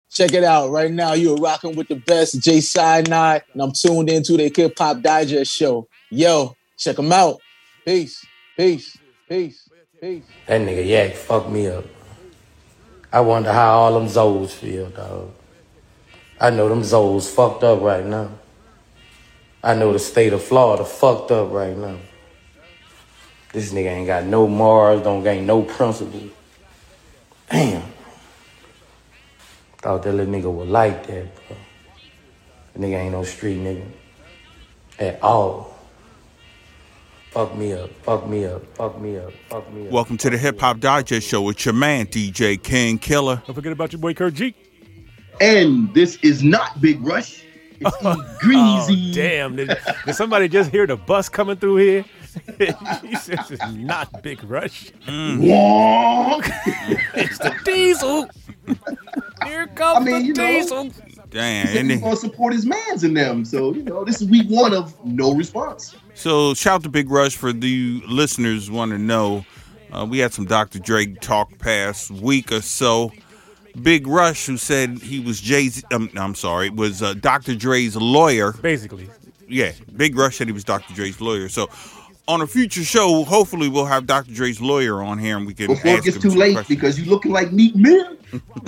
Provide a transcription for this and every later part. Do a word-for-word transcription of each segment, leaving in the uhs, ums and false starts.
Check it out. Right now, you're rocking with the best, Jay Cyanide, and I'm tuned into the Hip Hop Digest show. Yo, check them out. Peace, peace, peace, peace. That nigga Yak fucked me up. I wonder how all them Zoes feel, dog. I know them Zoes fucked up right now. I know the state of Florida fucked up right now. This nigga ain't got no morals, don't got no principles. Damn. Thought that little nigga would like that, bro. That nigga ain't no street nigga. At all. Fuck me up, fuck me up, fuck me up, fuck me up. Welcome to the Hip Hop Digest Show with your man, D J King Killer. Don't forget about your boy Kurt G. And this is not Big Rush. It's E-Greasy. Oh, damn. Did, did somebody just hear the bus coming through here? He says it's not Big Rush. Mm. Wonk. It's the Diesel. Here comes I mean, the Diesel. Know, damn. He's going to support his mans in them. So, you know, this is week one of no response. So, shout out to Big Rush for the listeners want to know. Uh, we had some Doctor Dre talk past week or so. Big Rush, who said he was Jay-Z, um, I'm sorry, was uh, Doctor Dre's lawyer. Basically. Yeah, Big Rush said he was Doctor Dre's lawyer. So, on a future show, hopefully we'll have Doctor Dre's lawyer on here and we can Before ask it gets him too some late questions. because you're looking like Meek Mill.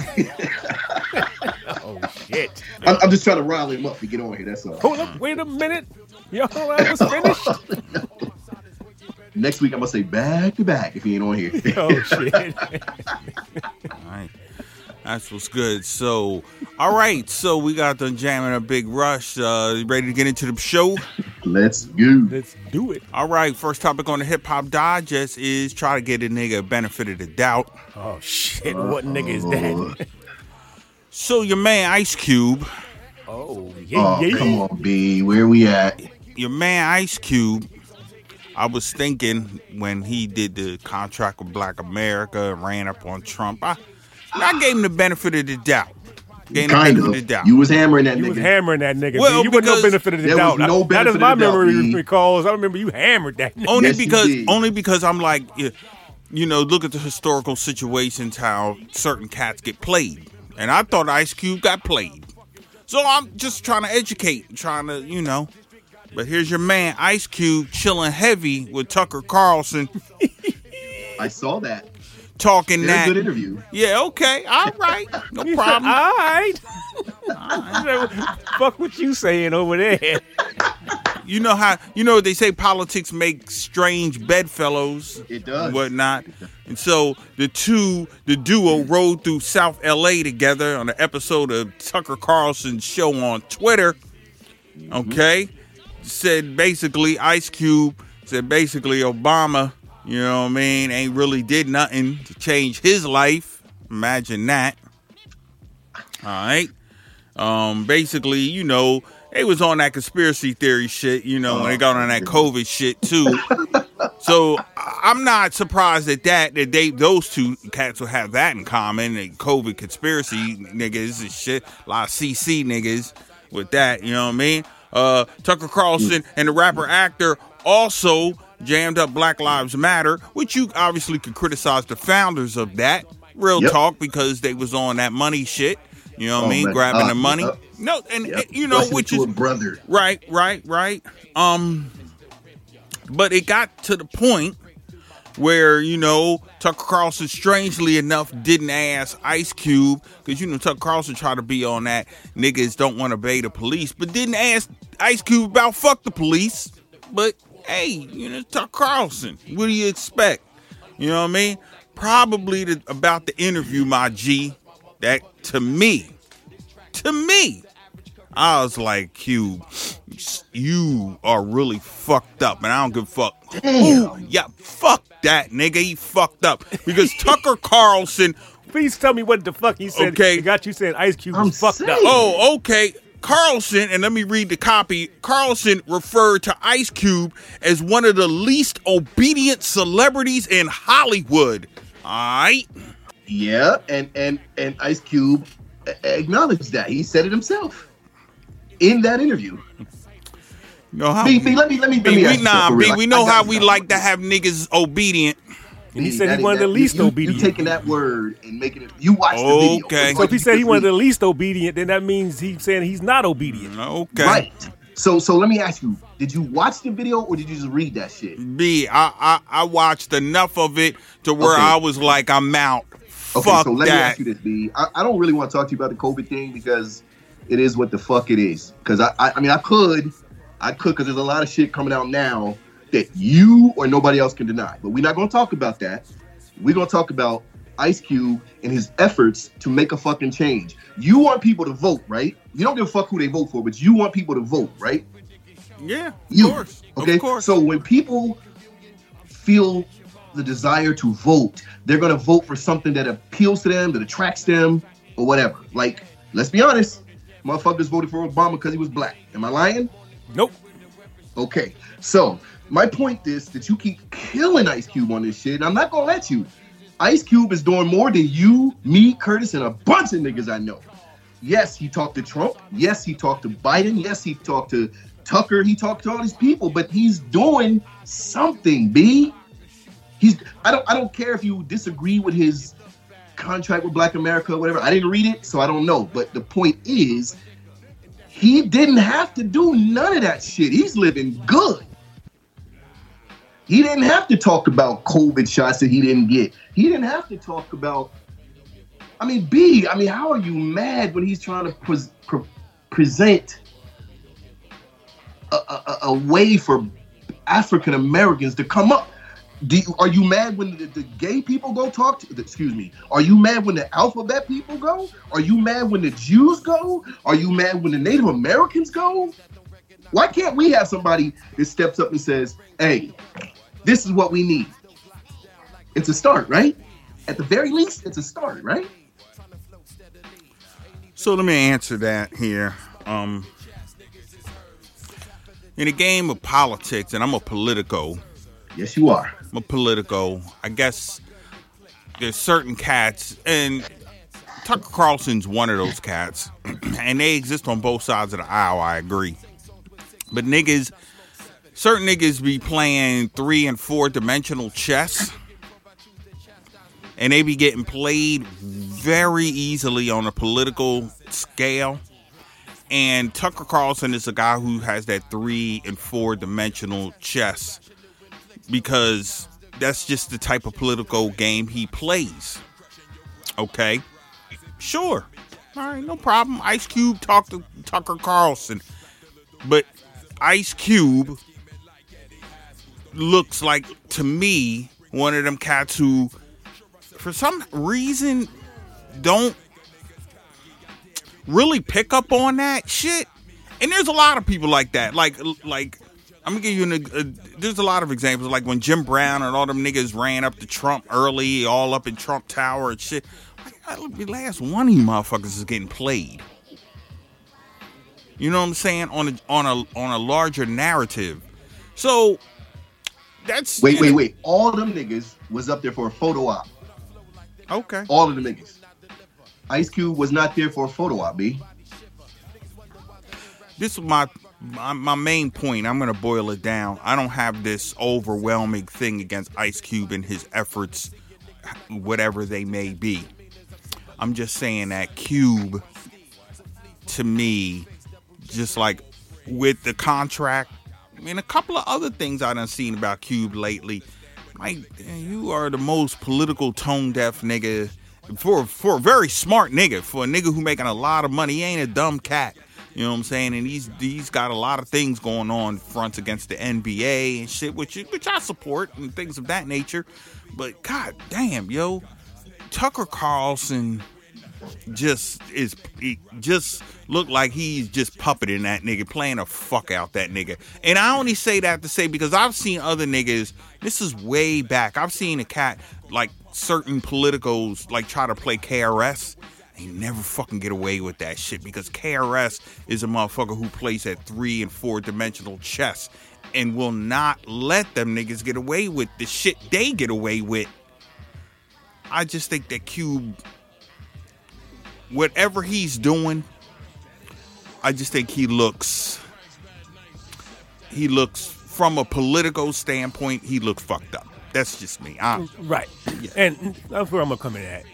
Oh, shit. I'm, I'm just trying to rile him up to get on here, that's all. Hold up, wait a minute. Yo, I was finished. Next week, I'm going to say back to back if he ain't on here. Oh, shit. All right. That's what's good. So, all right. So, we got done jamming a Big Rush. Uh, you ready to get into the show? Let's go. Let's do it. All right. First topic on the Hip Hop Digest is try to get a nigga a benefit of the doubt. Oh, shit. What nigga is that? So, your man Ice Cube. Oh, yeah, oh, yeah. Come on, B. Where we at? Your man Ice Cube. I was thinking when he did the contract with Black America and ran up on Trump, I, I gave him the benefit of the doubt. Gave him kind the benefit of. of the doubt. You was hammering that You nigga. was hammering that nigga. Well, you wasn't no benefit of the there doubt. was no that benefit is my of the doubt, memory B. recalls. I remember you hammered that nigga. Only Yes, you because, did. only because I'm like, you, you know, look at the historical situations, how certain cats get played. And I thought Ice Cube got played. So I'm just trying to educate, trying to, you know. But here's your man, Ice Cube, chilling heavy with Tucker Carlson. I saw that. Talking Very that. good interview. Yeah, okay, all right. No problem. All right. All right. Fuck what you saying over there. You know how, you know, they say politics make strange bedfellows. It does. And whatnot. And so the two, the duo rode through South L A together on an episode of Tucker Carlson's show on Twitter. Okay. Said basically, Ice Cube said basically Obama, you know what I mean, ain't really did nothing to change his life. Imagine that. All right. Um, basically, you know, they was on that conspiracy theory shit, you know, when they got on that COVID shit too. So I'm not surprised at that, that they, those two cats will have that in common. And COVID conspiracy niggas and shit. A lot of C C niggas with that, you know what I mean? Uh, Tucker Carlson and the rapper actor also jammed up Black Lives Matter, which you obviously could criticize the founders of that. Real Yep. talk, because they was on that money shit. You know what Oh, I mean? man. Grabbing Uh, the money. uh, no, and Yep. it- you know, Rushing which to is a brother. right, right, right. Um, but it got to the point where, you know, Tucker Carlson, strangely enough, didn't ask Ice Cube, because, you know, Tucker Carlson tried to be on that niggas don't want to obey the police, but didn't ask Ice Cube about fuck the police. But, hey, you know, Tucker Carlson, what do you expect? You know what I mean? Probably the, about the interview, my G, that to me, to me, I was like, Cube, you are really fucked up, and I don't give a fuck. Ooh, yeah, fuck that, nigga. He fucked up. Because Tucker Carlson. Please tell me what the fuck he said. Okay. It got you saying Ice Cube I'm was fucked saying. up. Oh, okay. Carlson, and let me read the copy. Carlson referred to Ice Cube as one of the least obedient celebrities in Hollywood. All right. Yeah, and and and Ice Cube acknowledged that. He said it himself in that interview. You know how B, B, let me let me let B, me we, ask you nah, something for B, real. we I know got how you, we dog. like to have niggas obedient. And he See, said that he wanted that, the least you, you, obedient. You taking that word and making it. You watched the video. Okay. So if he said he just wanted read. the least obedient, then that means he's saying he's not obedient. Okay. Right. So so let me ask you: did you watch the video or did you just read that shit? B, I, I, I watched enough of it to where Okay. I was like, I'm out. Okay, Fuck so let me that. ask you this, B. I, I don't really want to talk to you about the COVID thing because it is what the fuck it is. Because I, I, I mean, I could, I could, because there's a lot of shit coming out now that you or nobody else can deny. But we're not going to talk about that. We're going to talk about Ice Cube and his efforts to make a fucking change. You want people to vote, right? You don't give a fuck who they vote for, but you want people to vote, right? Yeah, of You. course. Okay. Of course. So when people feel the desire to vote, they're going to vote for something that appeals to them, that attracts them, or whatever. Like, let's be honest, motherfuckers voted for Obama because he was black. Am I lying? Nope. Okay. So my point is that you keep killing Ice Cube on this shit, and I'm not going to let you. Ice Cube is doing more than you, me, Curtis, and a bunch of niggas I know. Yes, he talked to Trump. Yes, he talked to Biden. Yes, he talked to Tucker. He talked to all these people, but he's doing something, B. He's I don't I don't care if you disagree with his contract with Black America or whatever. I didn't read it, so I don't know. But the point is, he didn't have to do none of that shit. He's living good. He didn't have to talk about COVID shots that he didn't get. He didn't have to talk about. I mean, B. I mean, how are you mad when he's trying to pre- pre- present a, a, a way for African Americans to come up? Do you, are you mad when the, the gay people go talk to, excuse me, are you mad when the alphabet people go? Are you mad when the Jews go? Are you mad when the Native Americans go? Why can't we have somebody that steps up and says, hey, this is what we need? It's a start, right? At the very least, it's a start, right? So let me answer that here. Um, in a game of politics, and I'm a politico, Yes, you are. I'm a politico. I guess there's certain cats, and Tucker Carlson's one of those cats, and they exist on both sides of the aisle, I agree. But niggas, certain niggas be playing three and four dimensional chess, and they be getting played very easily on a political scale. And Tucker Carlson is a guy who has that three and four dimensional chess, because that's just the type of political game he plays. Okay? Sure. All right, no problem. Ice Cube talked to Tucker Carlson. But Ice Cube looks like, to me, one of them cats who, for some reason, don't really pick up on that shit. And there's a lot of people like that. Like, like, I'm gonna give you an, a, there's a lot of examples, like when Jim Brown and all them niggas ran up to Trump early, all up in Trump Tower and shit. Like, the last one of you motherfuckers is getting played. You know what I'm saying? On a on a on a larger narrative. So that's Wait, wait, wait. All them niggas was up there for a photo op. Okay. All of the niggas. Ice Cube was not there for a photo op, B. This is my, my my main point. I'm gonna boil it down. I don't have this overwhelming thing against Ice Cube and his efforts, whatever they may be. I'm just saying that Cube, to me, just like with the contract, and a couple of other things I done seen about Cube lately, like, you are the most political tone deaf nigga for for a very smart nigga, for a nigga who making a lot of money. He ain't a dumb cat. You know what I'm saying? And he's he's got a lot of things going on fronts against the N B A and shit, which which I support and things of that nature. But god damn, yo, Tucker Carlson just is he just look like he's just puppeting that nigga, playing a fuck out that nigga. And I only say that to say because I've seen other niggas. This is way back. I've seen a cat like certain politicos like try to play K R S. They never fucking get away with that shit because K R S is a motherfucker who plays at three and four dimensional chess and will not let them niggas get away with the shit they get away with. I just think that Cube, whatever he's doing, I just think he looks, he looks from a political standpoint, he looks fucked up. That's just me. I, right. Yeah. And that's where I'm gonna come in at.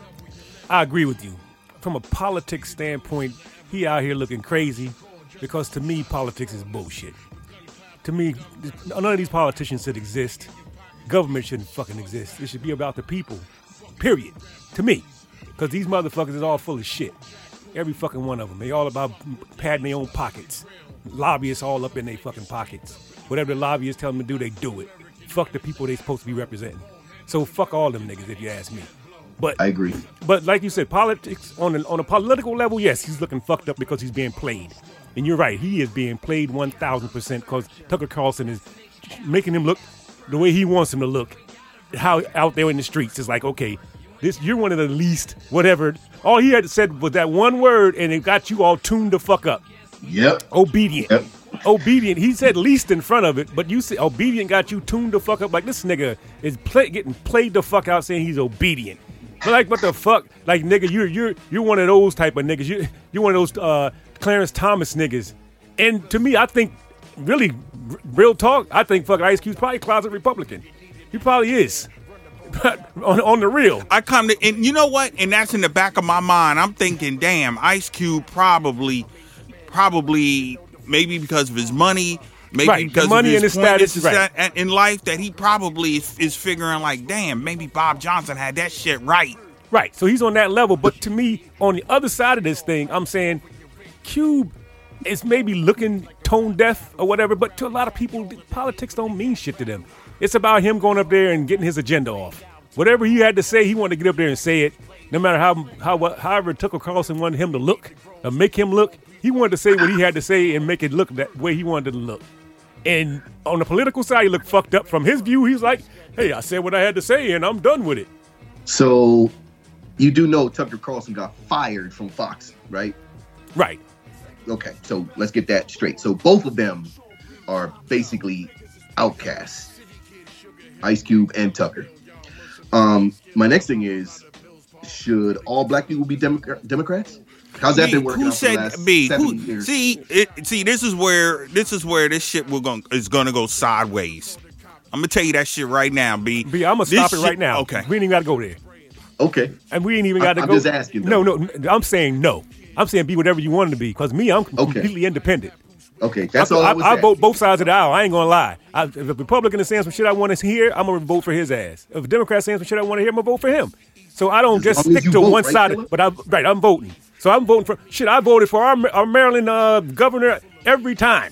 I agree with you. From a politics standpoint, he out here looking crazy because to me, politics is bullshit. To me, none of these politicians should exist. Government shouldn't fucking exist. It should be about the people. Period. To me. Because these motherfuckers is all full of shit. Every fucking one of them. They all about padding their own pockets. Lobbyists all up in their fucking pockets. Whatever the lobbyists tell them to do, they do it. Fuck the people they supposed to be representing. So fuck all them niggas if you ask me. But I agree. But like you said, politics on a, on a political level, yes, he's looking fucked up because he's being played. And you're right, he is being played one thousand percent because Tucker Carlson is making him look the way he wants him to look. How out there in the streets is like, okay, this you're one of the least whatever. All he had to said was that one word, and it got you all tuned the fuck up. Yep. Obedient. Yep. Obedient. He said least in front of it, but you said obedient got you tuned the fuck up. Like this nigga is play, getting played the fuck out saying he's obedient. But like what the fuck? Like nigga, you're you're you're one of those type of niggas. You you're one of those uh, Clarence Thomas niggas. And to me, I think really r- real talk. I think fucking Ice Cube's probably a closet Republican. He probably is. But on, on the real. I come to, and you know what? And that's in the back of my mind. I'm thinking, damn, Ice Cube probably, probably, maybe because of his money, maybe right. because the money of his, and his status right. in life, that he probably is, is figuring like, damn, maybe Bob Johnson had that shit right. Right. So he's on that level. But to me, on the other side of this thing, I'm saying Cube is maybe looking tone deaf or whatever. But to a lot of people, politics don't mean shit to them. It's about him going up there and getting his agenda off. Whatever he had to say, he wanted to get up there and say it. No matter how, how however Tucker Carlson wanted him to look, or make him look, he wanted to say what he had to say and make it look that way he wanted it to look. And on the political side, he looked fucked up. From his view, he's like, hey, I said what I had to say and I'm done with it. So you do know Tucker Carlson got fired from Fox, right? Right. Okay, so let's get that straight. So both of them are basically outcasts. Ice Cube and Tucker. Um, my next thing is, should all black people be Democrat- Democrats? How's that B, been working who out said, for the last B, seven who, years? See, it, see, this is where this is where this shit will going is gonna go sideways. I'm gonna tell you that shit right now, B. B, I'm gonna This stop it shit- right now. Okay, we ain't even got to go there. Okay. And we ain't even got to I'm go. just asking, though. No, no, I'm saying no. I'm saying be whatever you want to be. Because me, I'm completely Okay. independent. Okay, that's I, all I, I, was I asking. vote both sides of the aisle. I ain't gonna lie. I, if a Republican is saying some shit I want to hear, I'm gonna vote for his ass. If a Democrat saying some shit I want to hear, I'm gonna vote for him. So I don't As just long as stick you to vote, one right, side. Phillip? But I, right, I'm voting. So I'm voting for shit. I voted for our, our Maryland uh, governor every time,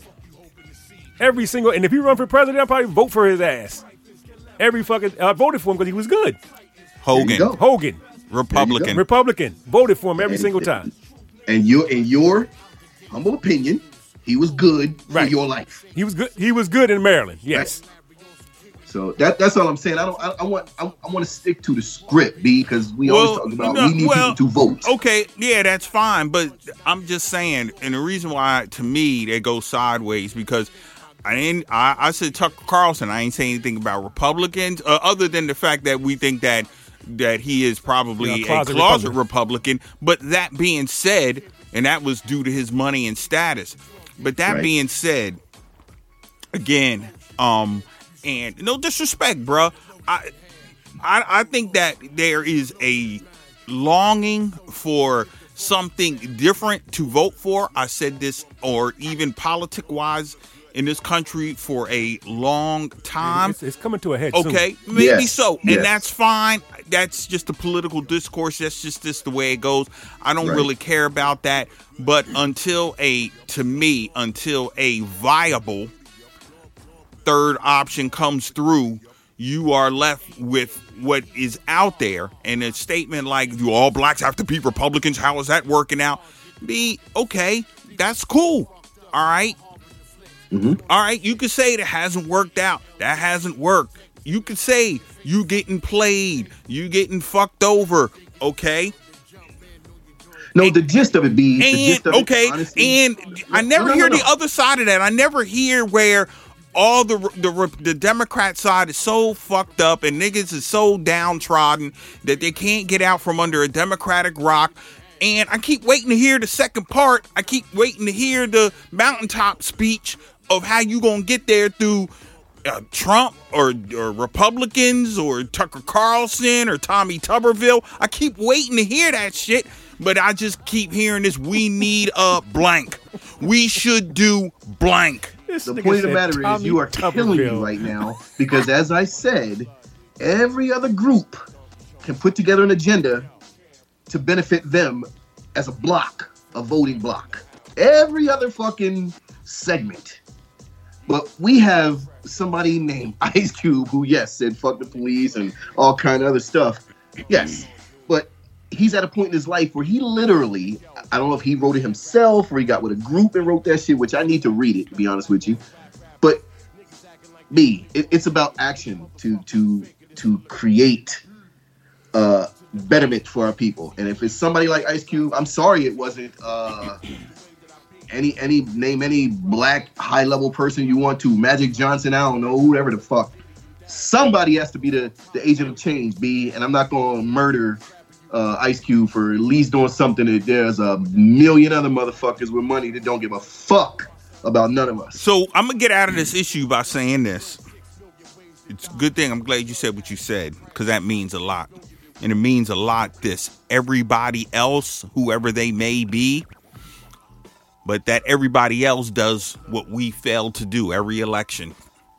every single. And if he run for president, I'll probably vote for his ass. Every fucking. I voted for him because he was good. There you Hogan, go. Hogan, Republican. Republican, voted for him every And- single time. And you, in your humble opinion, he was good Right. for your life. He was good. He was good in Maryland. Yes. So that that's all I'm saying. I don't. I, I want. I, I want to stick to the script, B, because we Well, always talk about no, we need well, people to vote. Okay, yeah, that's fine, but I'm just saying, and the reason why to me they go sideways because I didn't. I, I said Tucker Carlson. I ain't saying anything about Republicans, uh, other than the fact that we think that that he is probably Yeah, a closet closet Republican. Republican. But that being said, and that was due to his money and status. But that Right. being said, again, um, and no disrespect, bro. I, I, I think that there is a longing for something different to vote for. I said this, or even politic-wise, in this country for a long time. It's, it's coming to a head soon. Okay, maybe Yes, so, and yes. that's fine. That's just the political discourse. That's just this the way it goes. I don't Right. really care about that. But until a, to me, until a viable third option comes through, you are left with what is out there. And a statement like, "Do all blacks have to be Republicans?" How is that working out? Be okay. That's cool. All right. Mm-hmm. All right, you could say that hasn't worked out. That hasn't worked. You could say you getting played. You getting fucked over. Okay. No, the gist of it, B. the And gist of it, okay, honestly- and I No, never no, no, hear no. the other side of that. I never hear where all the the the Democrat side is so fucked up and niggas is so downtrodden that they can't get out from under a Democratic rock. And I keep waiting to hear the second part. I keep waiting to hear the mountaintop speech of how you gonna get there through uh, Trump or, or Republicans or Tucker Carlson or Tommy Tuberville. I keep waiting to hear that shit, but I just keep hearing this. We need a blank. We should do blank. This The nigga point of the said matter is Tommy you are killing me Tuberville. right now because, as I said, every other group can put together an agenda to benefit them as a block, a voting block. Every other fucking segment. But we have somebody named Ice Cube who, yes, said fuck the police and all kind of other stuff. Yes, but he's at a point in his life where he literally, I don't know if he wrote it himself or he got with a group and wrote that shit, which I need to read it, to be honest with you. But B, it, it's about action to to to create uh, betterment for our people. And if it's somebody like Ice Cube, I'm sorry it wasn't uh, any any name any black high level person you want to, Magic Johnson, I don't know, whoever the fuck. Somebody has to be the, the agent of change, B, and I'm not gonna murder Uh, Ice Cube for at least doing something that there's a million other motherfuckers with money that don't give a fuck about none of us. So I'm gonna get out of this issue by saying this. It's a good thing. I'm glad you said what you said, because that means a lot, and it means a lot. This everybody else, whoever they may be, but that everybody else does what we fail to do every election.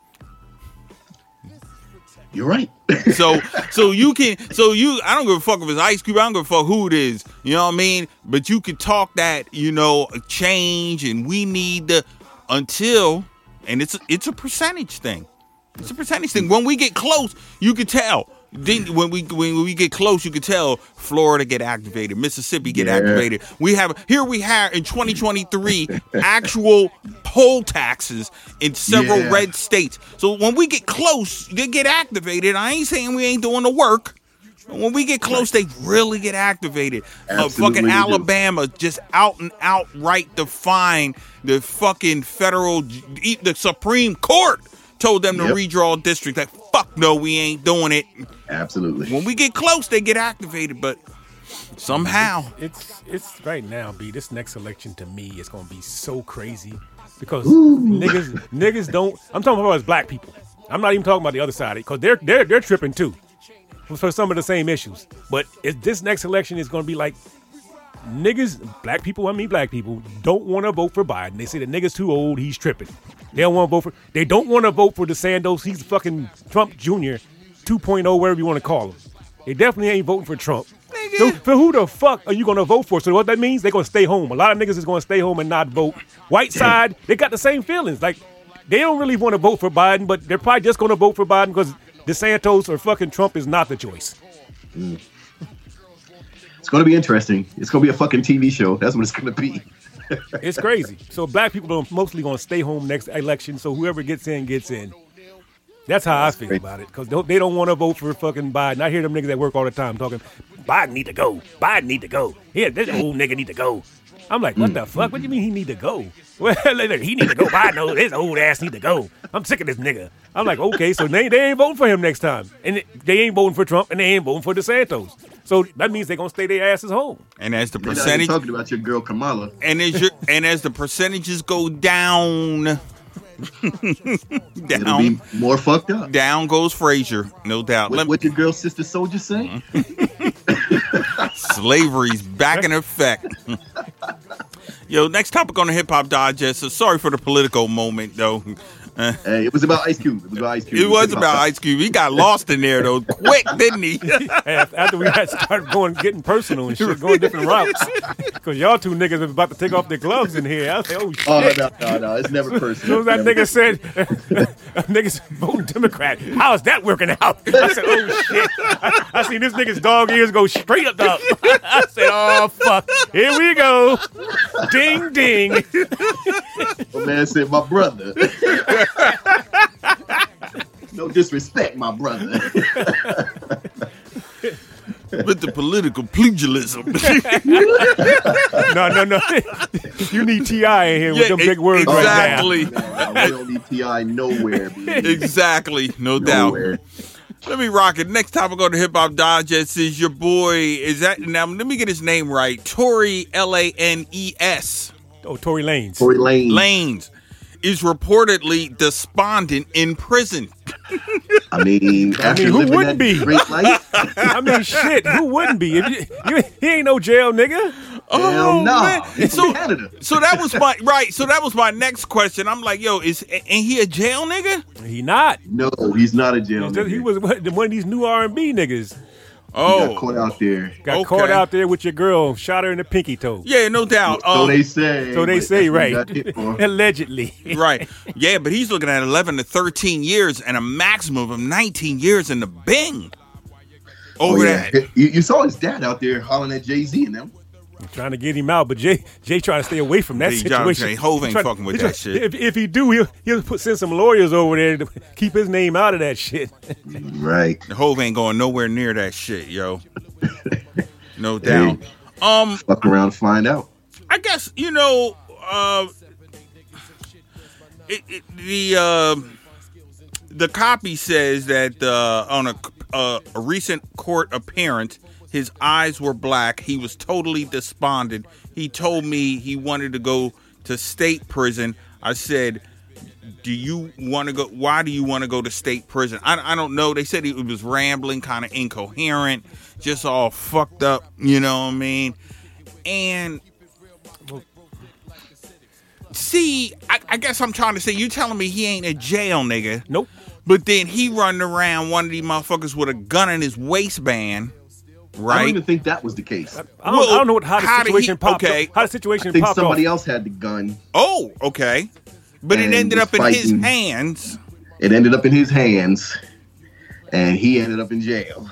You're right. So, so you can, so you, I don't give a fuck if it's Ice Cube. I don't give a fuck who it is. You know what I mean? But you can talk that, you know, change, and we need the, until, and it's, it's a percentage thing. It's a percentage thing. When we get close, you can tell. Then when we when we get close, you can tell Florida get activated, Mississippi get Yeah. activated. We have here we have in twenty twenty-three actual poll taxes in several Yeah. red states. So when we get close, they get activated. I ain't saying we ain't doing the work. When we get close, they really get activated. Uh, Absolutely fucking they do. Alabama just out and outright define the fucking federal, the Supreme Court told them to Yep. redraw district. Like, fuck no, we ain't doing it. Absolutely. When we get close, they get activated, but somehow. It's it's right now, B. This next election to me is gonna be so crazy because niggas niggas don't. I'm talking about as black people. I'm not even talking about the other side because they're they're they're tripping too for some of the same issues. But it, this next election is gonna be like niggas, black people. I mean black people don't want to vote for Biden. They say the nigga's too old. He's tripping. They don't want to vote for. They don't want to vote for DeSantis. He's fucking Trump Junior two point oh, whatever you want to call him. They definitely ain't voting for Trump. So for who the fuck are you going to vote for? So what that means, they're going to stay home. A lot of niggas is going to stay home and not vote. White side, they got the same feelings. Like, they don't really want to vote for Biden, but they're probably just going to vote for Biden because DeSantis or fucking Trump is not the choice. Mm. It's going to be interesting. It's going to be a fucking T V show. That's what it's going to be. It's crazy. So black people are mostly going to stay home next election, so whoever gets in, gets in. That's how That's I feel crazy. About it, because they don't want to vote for fucking Biden. I hear them niggas at work all the time talking, Biden need to go. Biden need to go. Yeah, this old nigga need to go. I'm like, what mm. the fuck? What do you mean he need to go? Well, he need to go. Biden knows his old ass need to go. I'm sick of this nigga. I'm like, okay, so they, they ain't voting for him next time. And they ain't voting for Trump, and they ain't voting for DeSantis. So that means they're going to stay their asses home. And as the You're percentage... talking about your girl Kamala. And as, your, and as the percentages go down... down, it'll be more fucked up. Down goes Frazier, no doubt. What, Let what your girl sister soldier say? Slavery's back in effect. Yo, next topic on the Hip Hop Digest. So sorry for the political moment, though. Uh, hey, it was about Ice Cube. It was about Ice Cube. It was about Ice Cube. He got lost in there though, quick, didn't he? After we had started going, getting personal and shit, going different routes, because y'all two niggas are about to take off their gloves in here. I was like, oh shit. Oh no, no, no, it's never personal. As soon as that nigga said, niggas voting Democrat, how's that working out? I said, oh shit. I, I seen this nigga's dog ears go straight up. up. I said, oh fuck, here we go. Ding ding. My man said, my brother. No disrespect, my brother. With the political pugilism. no, no, no. You need T I in here with yeah, them big words exactly. right now. No, we don't need T I nowhere. Baby. Exactly. No nowhere. doubt. Let me rock it. Next topic on the Hip Hop Digest is your boy. Is that now? Let me get his name right. Tory L A N E S. Oh, Tory Lanez. Tory Lanez. Lanez is reportedly despondent in prison. I mean, I after mean, who living wouldn't that be? great life, I mean, shit, who wouldn't be? If you, you, he ain't no jail nigga. hell no. man. He's So, from Canada. so that was my right. So that was my next question. I'm like, yo, is ain't he a jail nigga? He not. No, he's not a jail He, just- nigga. he was one one of these new R and B niggas. He got Oh, caught out there. Got Okay. caught out there with your girl, shot her in the pinky toe. yeah, no doubt. So Um, they say. So they but say, that's what he right? got hit for. Allegedly. right. Yeah, but he's looking at eleven to thirteen years and a maximum of nineteen years in the Bing. Oh, Over yeah. that. You, you saw his dad out there hollering at Jay-Z and them. Trying to get him out, but Jay Jay trying to stay away from that Hey, John situation. Jay, Hov ain't He try- fucking with he that try- shit. If, if he do, he'll, he'll put, send some lawyers over there to keep his name out of that shit. Right. The Hov ain't going nowhere near that shit, yo. No doubt. Um, Fuck around and find out. I guess you know, uh, it, it, the uh, the copy says that uh, on a, uh, a recent court appearance, his eyes were black. He was totally despondent. He told me he wanted to go to state prison. I said, do you want to go? Why do you want to go to state prison? I, I don't know. They said he was rambling, kind of incoherent, just all fucked up. You know what I mean? And see, I, I guess I'm trying to say, you telling me he ain't a jail nigga. Nope. But then he running around one of these motherfuckers with a gun in his waistband, I don't right? even think that was the case. I don't, I don't know what, how the How did situation he- popped okay. up. How the situation I think popped somebody off. else had the gun. Oh, okay. But it And ended was up in his fighting. hands. It ended up in his hands, and he ended up in jail.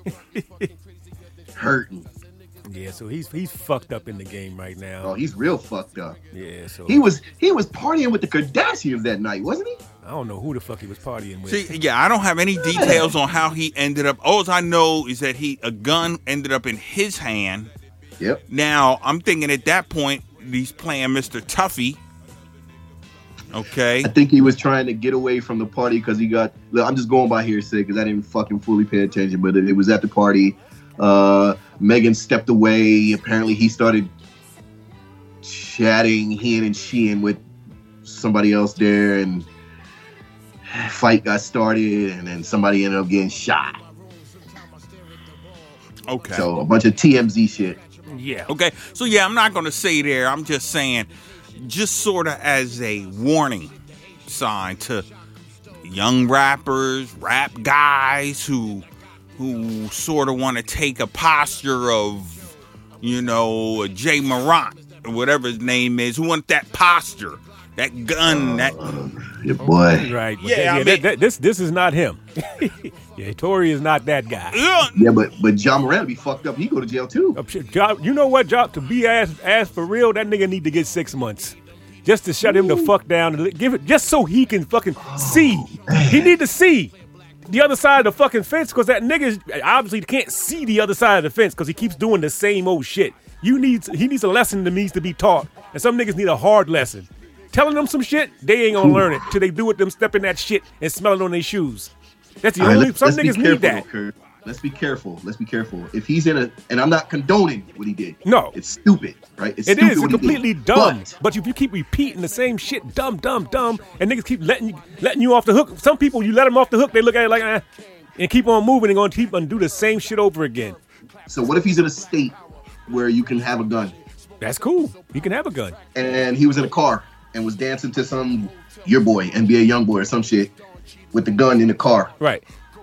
Hurting. Yeah, so he's he's fucked up in the game right now. Oh, he's real fucked up. Yeah, so He was he was partying with the Kardashians that night, wasn't he? I don't know who the fuck he was partying with. See, yeah, I don't have any details on how he ended up. All I know is that he a gun ended up in his hand. Yep. Now, I'm thinking at that point, he's playing Mister Tuffy. Okay. I think he was trying to get away from the party because he got. Look, I'm just going by hearsay because I didn't fucking fully pay attention, but it, it was at the party. Uh, Megan stepped away. Apparently, he started chatting, he and Sheehan with somebody else there, and fight got started, and then somebody ended up getting shot. Okay. So a bunch of T M Z shit. Yeah. Okay. So, yeah, I'm not going to say there. I'm just saying, just sort of as a warning sign to young rappers, rap guys who who sort of want to take a posture of, you know, Jay Morant, or whatever his name is, who want that posture, that gun, that... Your boy. Right. But Yeah, that- I that- mean- that- this this is not him. Yeah, Tory is not that guy. Ugh. Yeah, but but John Moran be fucked up. He go to jail too. Uh, shit, Job- You know what, Job? To be ass ass for real, that nigga need to get six months. Just to shut him the fuck down and li- give it just so he can fucking see. He need to see the other side of the fucking fence because that nigga obviously can't see the other side of the fence because he keeps doing the same old shit. You need he needs a lesson that needs to be taught, and some niggas need a hard lesson. Telling them some shit, they ain't gonna learn it till they do it. Them step in that shit and smell it on their shoes. That's the All right, only. let's- Some let's be niggas need careful, that. though, Kurt. Let's be careful. Let's be careful. If he's in a, and I'm not condoning what he did. No. It's stupid, right? It's It stupid is what he completely did. dumb. But But if you keep repeating the same shit, dumb, dumb, dumb, and niggas keep letting you letting you off the hook. Some people you let them off the hook, they look at it like, eh, and keep on moving and gonna keep on do the same shit over again. so what if he's in a state where you can have a gun, That's cool. You can have a gun. and he was in a car and was dancing to some your boy, N B A young boy or some shit, with the gun in the car? Right.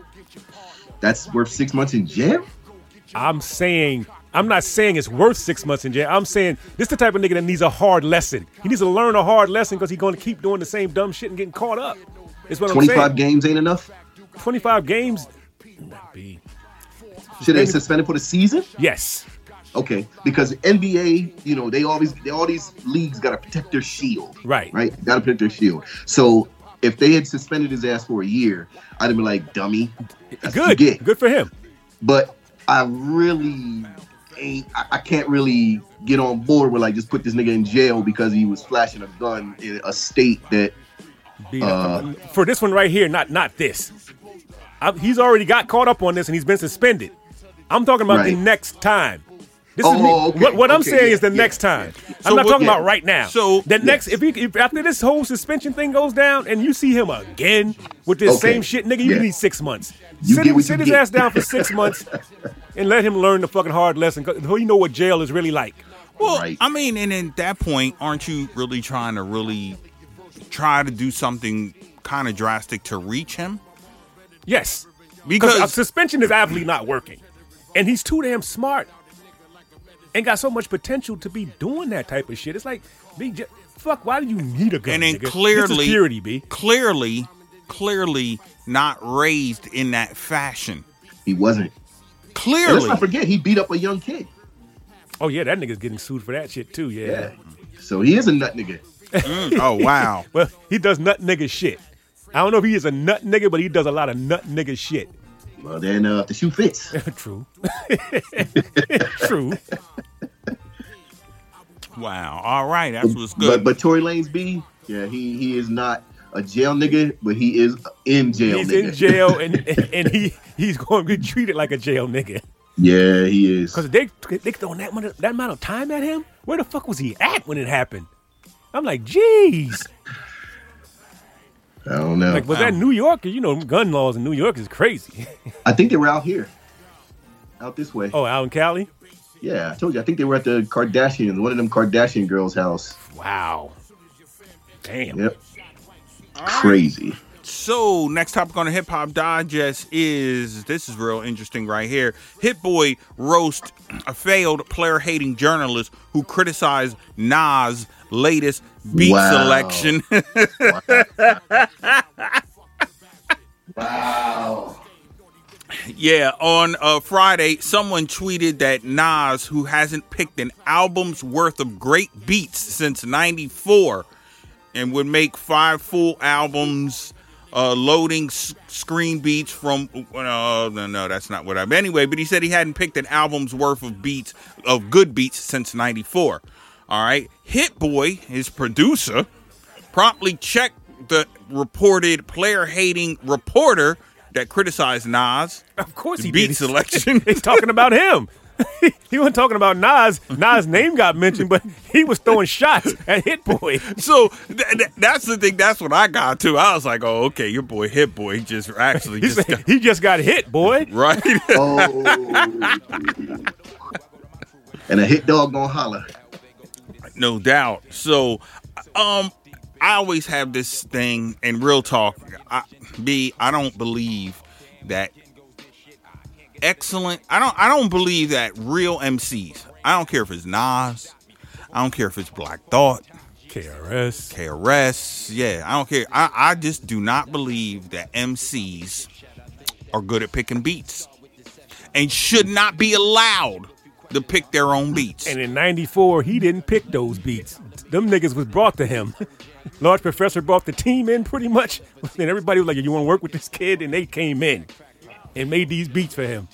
That's worth six months in jail. I'm saying, I'm not saying it's worth six months in jail. I'm saying this the type of nigga that needs a hard lesson. He needs to learn a hard lesson because he's going to keep doing the same dumb shit and getting caught up. Is what I'm twenty-five saying. games ain't enough. twenty-five games. Be- Should they suspend it for the season? Yes. Okay, because N B A, you know, they always, they, all these leagues got to protect their shield. Right. Right? Got to protect their shield. So if they had suspended his ass for a year, I'd have been like, dummy. That's what you Good. get. Good for him. But I really ain't, I, I can't really get on board with like just put this nigga in jail because he was flashing a gun in a state that, Be- Uh, for this one right here, not not this. I, he's already got caught up on this and he's been suspended. I'm talking about the Right. next time. This is me. Oh, okay. What, what I'm Okay, saying yeah, is the yeah, next time. yeah. I'm not what- talking yeah. about right now. So- the next, Yes. if, he, if after this whole suspension thing goes down, and you see him again with this Okay. same shit, nigga, you Yeah. need six months. You sit get him, what sit you his get. ass down for six months, and let him learn the fucking hard lesson. Cause you know what jail is really like. Well, Right. I mean, and at that point, aren't you really trying to really try to do something kind of drastic to reach him? Yes, Because- a suspension is absolutely not working, and he's too damn smart and got so much potential to be doing that type of shit. It's like, be just, fuck, why do you need a gun? And then nigga? clearly, This is security, B. clearly, clearly not raised in that fashion. He wasn't. And let's Clearly, not forget, he beat up a young kid. Oh yeah, that nigga's getting sued for that shit too. Yeah. Yeah. So he is a nut nigga. Mm, oh wow. Well, he does nut nigga shit. I don't know if he is a nut nigga, but he does a lot of nut nigga shit. Well, then uh, the shoe fits. True. True. Wow. All right, that's what's But good. but Tory Lanez B, yeah, he he is not a jail nigga, but he is in jail. He's nigga. in jail and and he he's going to be treated like a jail nigga. Yeah, he is. Because they they throwing that amount, of, that amount of time at him. Where the fuck was he at when it happened? I'm like, jeez. I don't know. Like, was that New York? You know, gun laws in New York is crazy. I think they were out here, out this way. Oh, out in Cali? Yeah, I told you. I think they were at the Kardashians, one of them Kardashian girls' house. Wow. Damn. Yep. Crazy. So, next topic on the Hip Hop Digest is, this is real interesting right here. Hit Boy roast a failed player-hating journalist who criticized Nas' latest beat Wow. selection. Wow. Yeah, on uh, Friday, someone tweeted that Nas, who hasn't picked an album's worth of great beats since ninety-four and would make five full albums uh, loading s- screen beats from, uh, no, no, that's not what I, anyway, but he said he hadn't picked an album's worth of beats, of good beats since ninety-four. All right. Hit Boy, his producer, promptly checked the reported player-hating reporter that criticized Nas' Of course he beat did. selection. He's talking about him. He wasn't talking about Nas. Nas' name got mentioned, but he was throwing shots at Hit Boy. So th- th- that's the thing. That's what I got to. I was like, "Oh, okay, your boy Hit Boy he just actually He, just said, got, he just got hit, boy. right." Oh. And a hit dog gonna holler. No doubt. So, um, I always have this thing, and real talk, I, B, I don't believe that excellent. I don't. I don't believe that real M Cs. I don't care if it's Nas. I don't care if it's Black Thought. K R S. K R S, yeah, I don't care. I, I just do not believe that M Cs are good at picking beats and should not be allowed to pick their own beats. And in ninety-four, he didn't pick those beats. Them niggas was brought to him. Large Professor brought the team in pretty much. And everybody was like, you want to work with this kid? And they came in and made these beats for him.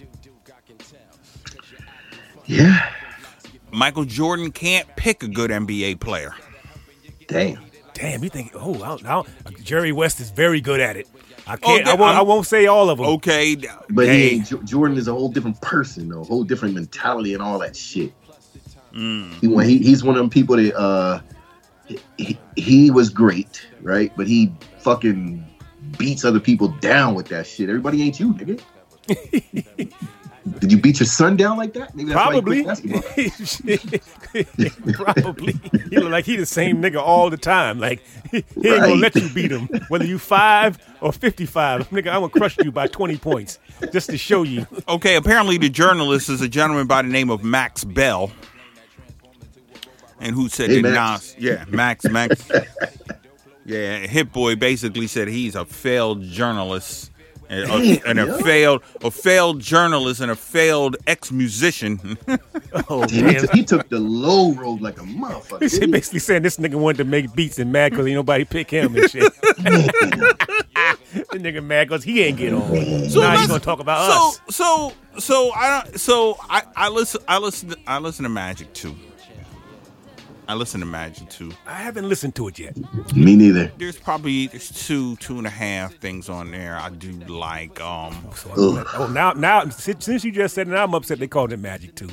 Yeah. Michael Jordan can't pick a good N B A player. Damn. Damn, you think, oh, I don't, I don't, Jerry West is very good at it. I can't, Oh, I, won't, I'm- I won't say all of them. Okay, But hey, he ain't, Jo- Jordan is a whole different person, though. A whole different mentality and all that shit. Mm. He, he he's one of them people that uh he, he was great, right? But he fucking beats other people down with that shit. Everybody ain't you, nigga. Did you beat your son down like that? Maybe that's why Probably. he quit basketball. Probably. He look like he the same nigga all the time. Like, he, he ain't gonna Right. let you beat him. Whether you five or fifty-five. Nigga, I'm gonna crush you by twenty points. Just to show you. okay. Apparently, the journalist is a gentleman by the name of Max Bell, and who said Hey, that Max. Nas, yeah, Max, Max, yeah, Hit Boy basically said he's a failed journalist. And a, Damn, and a yo. failed, a failed journalist, and a failed ex-musician. Oh, Damn, he, damn. took, he took the low road like a motherfucker. He didn't he? basically saying this nigga wanted to make beats and mad because ain't nobody pick him and shit. The nigga mad because he ain't get on. So now let's- he's gonna talk about so, us. So, so I don't. So I, I listen. I listen. To, I listen to Magic too. I listen to Magic too. I haven't listened to it yet. Me neither. There's probably there's two, two and a half things on there I do like. Um, So I'm- oh, now, now since since you just said it, now I'm upset they called it Magic too.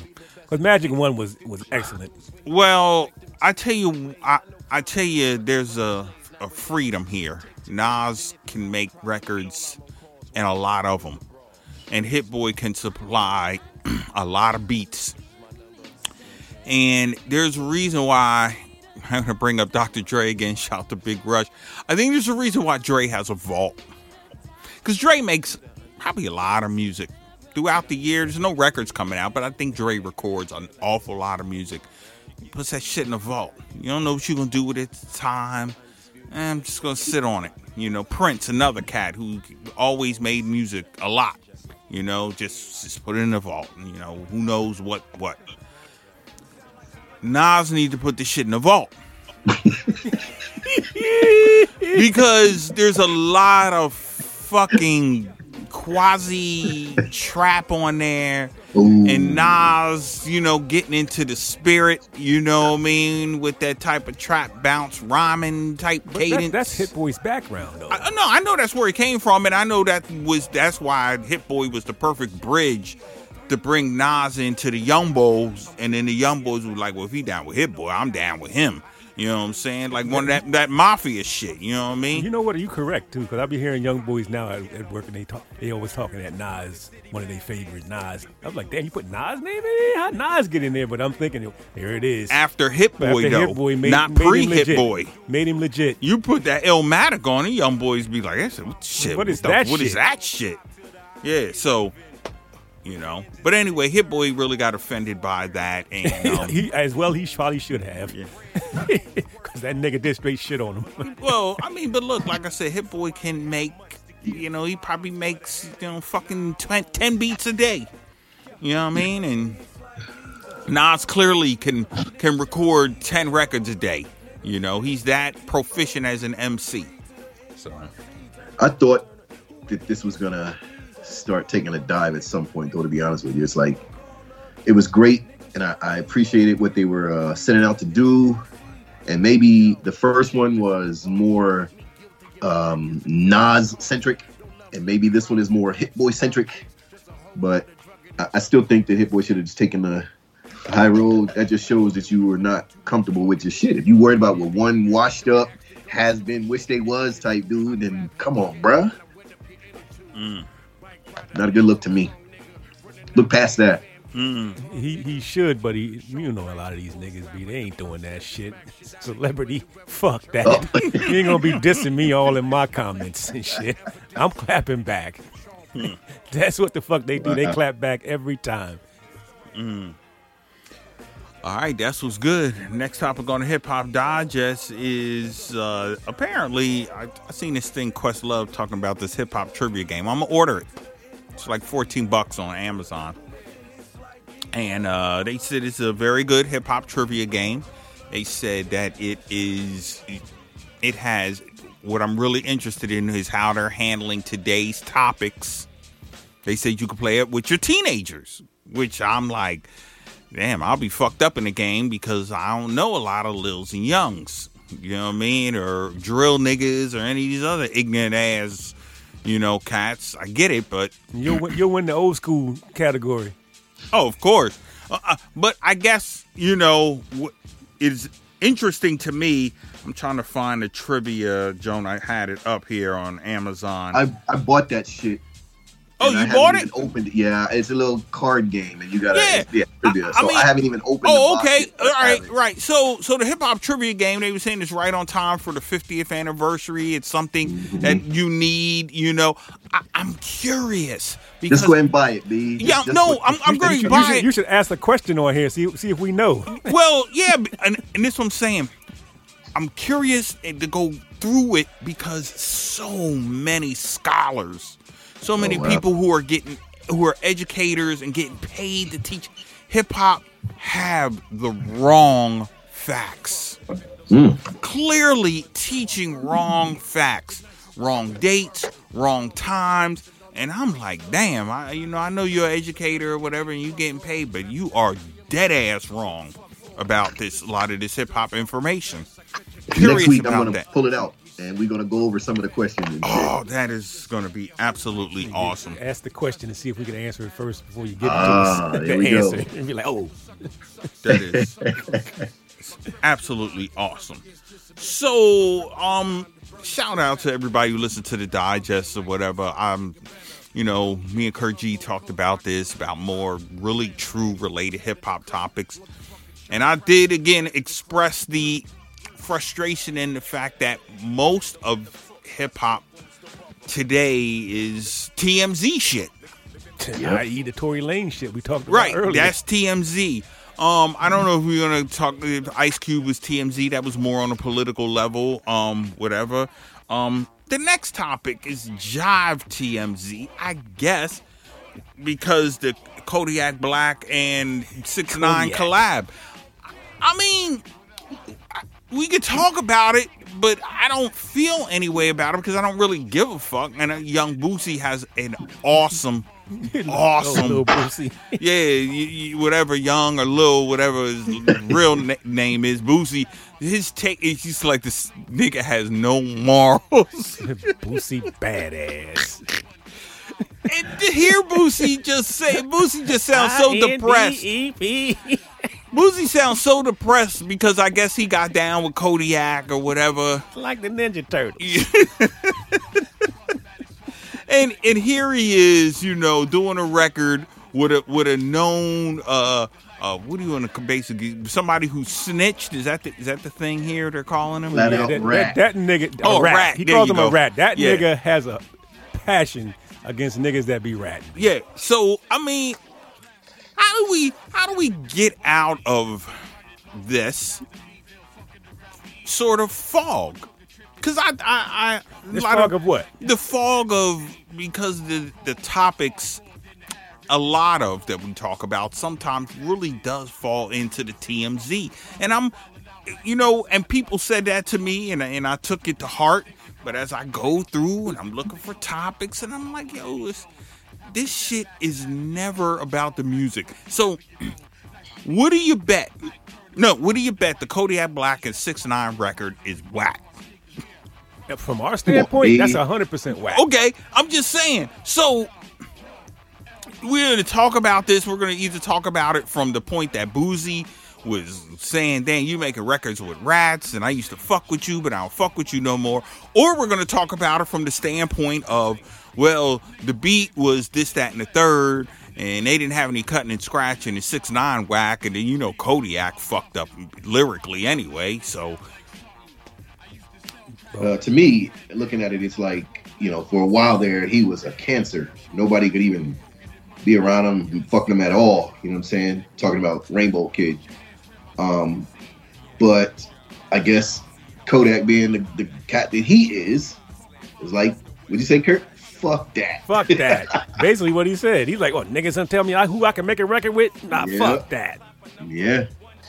Because Magic One was was excellent. Well, I tell you, I, I tell you, there's a, a freedom here. Nas can make records, and a lot of them, and Hit Boy can supply a lot of beats. And there's a reason why I'm gonna bring up Doctor Dre again. Shout out to Big Rush. I think there's a reason why Dre has a vault, because Dre makes probably a lot of music throughout the year. There's no records coming out, but I think Dre records an awful lot of music. He puts that shit in the vault. You don't know what you're going to do with it at the time. Eh, I'm just going to sit on it. You know, Prince, another cat who always made music a lot. You know, just, just put it in the vault. You know, who knows what, what. Nas need to put this shit in the vault. Because there's a lot of fucking quasi trap on there. Ooh. And Nas, you know, getting into the spirit, you know what I mean, with that type of trap bounce rhyming type but cadence. That, that's Hit Boy's background, though. I, no, I know that's where he came from, and I know that was that's why Hit Boy was the perfect bridge to bring Nas into the Young Boys, and then the Young Boys were like, well, if he down with Hit Boy, I'm down with him. You know what I'm saying? Like one of that, that mafia shit. You know what I mean? You know what? Are you correct too? Because I be hearing young boys now at, at work, and they talk. They always talking that Nas, one of their favorite Nas. I was like, damn, you put Nas name in there? How Nas get in there? But I'm thinking, there it is. After Hit Boy, After though, Hit Boy made, not made pre Hit Boy. Made him legit. You put that Illmatic on, and young boys be like, "That's what shit. What is what that? The, what shit? is that shit?" Yeah. So. You know, but anyway, Hit Boy really got offended by that, and um, he, as well, he probably should have, because yeah. that nigga did straight shit on him. Well, I mean, but look, like I said, Hit Boy can make, you know, he probably makes, you know, fucking ten beats a day. You know what I mean? And Nas clearly can can record ten records a day. You know, he's that proficient as an M C. So, I thought that this was gonna start taking a dive at some point, though, to be honest with you. It's like, it was great, and I, I appreciated what they were uh, setting out to do, and maybe the first one was more um, Nas-centric, and maybe this one is more Hit Boy-centric, but I, I still think that Hit Boy should have just taken the high road. That just shows that you were not comfortable with your shit. If you worried about what one washed up, has been, wish they was type dude, then come on, bruh. Mm. Not a good look to me. Look past that. Mm. He he should, but he you know a lot of these niggas be they ain't doing that shit. Celebrity, fuck that. Oh. You ain't gonna be dissing me all in my comments and shit. I'm clapping back. Mm. That's what the fuck they do. They clap back every time. Mm. All right, that's what's good. Next topic on the Hip Hop Digest is uh, apparently I, I seen this thing Questlove talking about this hip hop trivia game. I'm gonna order it. It's like fourteen bucks on Amazon, and uh, they said it's a very good hip hop trivia game. They said that it is, it has what I'm really interested in is how they're handling today's topics. They said you can play it with your teenagers, which I'm like, damn, I'll be fucked up in the game because I don't know a lot of Lils and Youngs, you know what I mean, or drill niggas or any of these other ignorant ass, you know, cats. I get it, but you'll win, you'll win the old school category. Oh, of course, uh, uh, but I guess you know it's interesting to me. I'm trying to find the trivia, Joan. I had it up here on Amazon. I I bought that shit. Oh, you bought it? Opened it. Yeah, it's a little card game, and you gotta yeah. yeah trivia. So I, mean, I haven't even opened. Oh, the box okay, yet, all right, right. So, so the hip hop trivia game, they were saying is right on time for the fiftieth anniversary. It's something mm-hmm. that you need. You know, I, I'm curious because just go ahead and buy it, B. Yeah, just no, go, I'm, I'm going to you buy should, it. You should ask a question on here, see see if we know. Well, yeah, and, and this is what I'm saying. I'm curious to go through it because so many scholars, so many oh, wow. people who are getting, who are educators and getting paid to teach hip hop have the wrong facts. Mm. Clearly teaching wrong facts, wrong dates, wrong times. And I'm like, damn, I, you know, I know you're an educator or whatever and you getting paid, but you are dead ass wrong about this, a lot of this hip hop information. Curious Next week about I'm gonna that. pull it out and we're gonna go over some of the questions. And oh, that is gonna be absolutely awesome. Ask the question and see if we can answer it first before you get ah, into there the we answer. go. And be like, oh, That is absolutely awesome. So, um, shout out to everybody who listened to the digest or whatever. I'm, you know, me and Kurt G talked about this, about more really true related hip hop topics. And I did again express the frustration in the fact that most of hip hop today is T M Z shit. Yep. that is the Tory Lane shit we talked about right, earlier. That's T M Z. Um, I don't know if we're gonna talk. If Ice Cube was T M Z, that was more on a political level. Um, whatever. Um, the next topic is Jive T M Z, I guess, because the Kodiak Black and six nine collab. I mean, we could talk about it, but I don't feel any way about it because I don't really give a fuck. And uh, Young Boosie has an awesome. Awesome, little Boosie. Yeah, you, you, whatever Young or Lil, whatever his real na- name is, Boosie. His take is just like this nigga has no morals. Boosie badass. And to hear Boosie just say, Boosie just sounds so depressed. Boosie sounds so depressed because I guess he got down with Kodiak or whatever. Like the Ninja Turtles. And and here he is, you know, doing a record with a with a known uh uh what do you want to basically somebody who snitched? Is that the, is that the thing here they're calling him? Flat Yeah, out That, rat. that, that nigga, Oh, a rat. rat. He There calls you him a go. rat. That Yeah. nigga has a passion against niggas that be ratting. yeah. So I mean, how do we how do we get out of this sort of fog? Because I I, I This a lot fog of what? The fog of because the the topics a lot of that we talk about sometimes really does fall into the T M Z. And I'm you know, and people said that to me and and I took it to heart, but as I go through and I'm looking for topics and I'm like, yo, this, this shit is never about the music. So what do you bet? No, what do you bet the Kodiak Black and six nine record is whack? From our standpoint, baby. that's one hundred percent whack. Okay, I'm just saying. So we're going to talk about this. We're going to either talk about it from the point that Boosie was saying, damn, you making records with rats, and I used to fuck with you, but I don't fuck with you no more. Or we're going to talk about it from the standpoint of, well, the beat was this, that, and the third, and they didn't have any cutting and scratching, and six nine whack, and then, you know, Kodiak fucked up lyrically anyway, so... Uh, to me, looking at it, it's like, you know, for a while there, he was a cancer. Nobody could even be around him and fuck him at all. You know what I'm saying? Talking about Rainbow Kid. Um, but I guess Kodak being the, the cat that he is, is like, what'd you say, Kurt? Fuck that. Fuck that. Basically what he said. He's like, oh, niggas gonna tell me I, who I can make a record with? Nah, Yeah. fuck that. Yeah.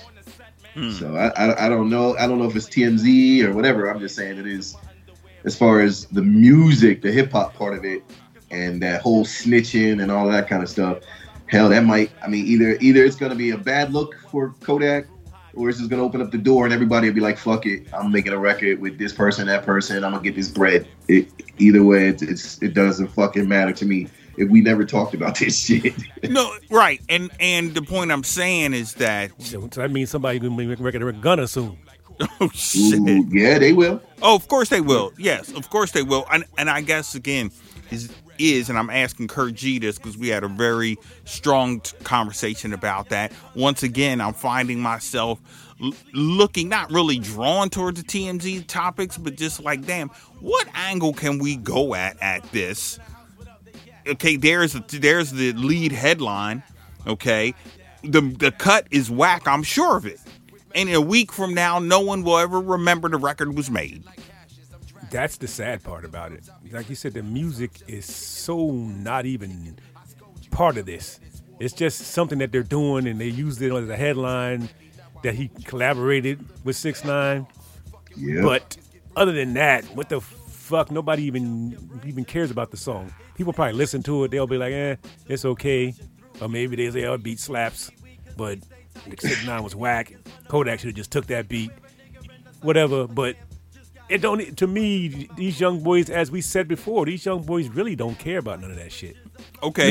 So I, I I don't know I don't know if it's T M Z or whatever. I'm just saying it is, as far as the music, the hip hop part of it, and that whole snitching and all that kind of stuff. Hell, that might I mean either either it's gonna be a bad look for Kodak, or it's just gonna open up the door and everybody will be like, fuck it, I'm making a record with this person, that person, I'm gonna get this bread. It, either way, it's, it's it doesn't fucking matter to me if we never talked about this shit. No, right, and and the point I'm saying is that So that means somebody gonna make a record with Gunna soon. oh shit, Ooh, yeah, they will. oh of course they will, yes, of course they will, and and I guess again is is and I'm asking Kurt G this because we had a very strong t- conversation about that. Once again, I'm finding myself l- looking not really drawn towards the T M Z topics, but just like, damn, what angle can we go at at this? Okay, there's a, there's the lead headline. Okay, the the cut is whack. I'm sure of it. And a week from now, no one will ever remember the record was made. That's the sad part about it. Like you said, the music is so not even part of this. It's just something that they're doing, and they used it as a headline that he collaborated with six nine. Yeah. But other than that, what the fuck? Nobody even even cares about the song. People probably listen to it. They'll be like, eh, it's okay. Or maybe they say, oh, beat slaps. But six nine was whack. Kodak should have just took that beat. Whatever. But it don't. To me, these young boys, as we said before, these young boys really don't care about none of that shit. Okay, Nope.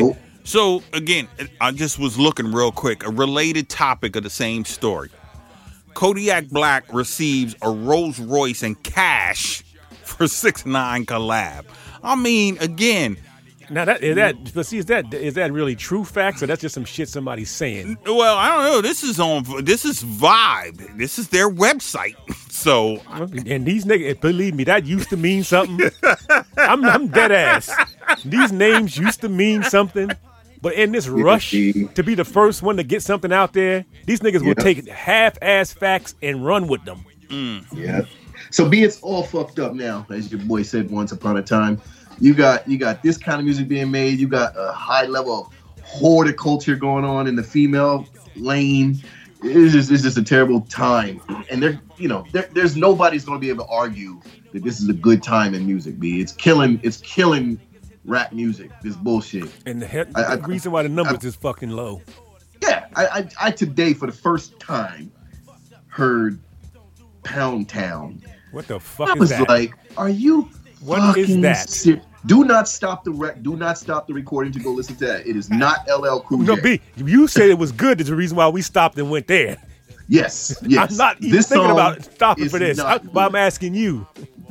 So again, I just was looking real quick. A related topic of the same story. Kodiak Black receives a Rolls Royce and cash for six nine collab. I mean, again. Now that is that, but see, is that is that really true facts, or that's just some shit somebody's saying? Well, I don't know. This is on. This is Vibe. This is their website. So, and these niggas, believe me, that used to mean something. I'm, I'm dead ass. These names used to mean something, but in this rush to be the first one to get something out there, these niggas will Yeah. take half-ass facts and run with them. mm. Yeah. So be it's all fucked up now, as your boy said once upon a time. You got you got this kind of music being made. You got a high level of horticulture going on in the female lane. It's just it's just a terrible time. And there, you know, there, there's nobody's going to be able to argue that this is a good time in music. B. It's killing. It's killing rap music. This bullshit. And the, he- I- I- the reason why the numbers I- is fucking low. Yeah. I, I I today for the first time heard Pound Town. What the fuck I is was that? like, are you What is fucking that? ser- Do not stop the rec- do not stop the recording to go listen to that. It is not L L Cool J. No, B, you said it was good. There's a reason why we stopped and went there. Yes, yes. I'm not even This thinking song about stopping is for this. I, not but I'm good. asking you.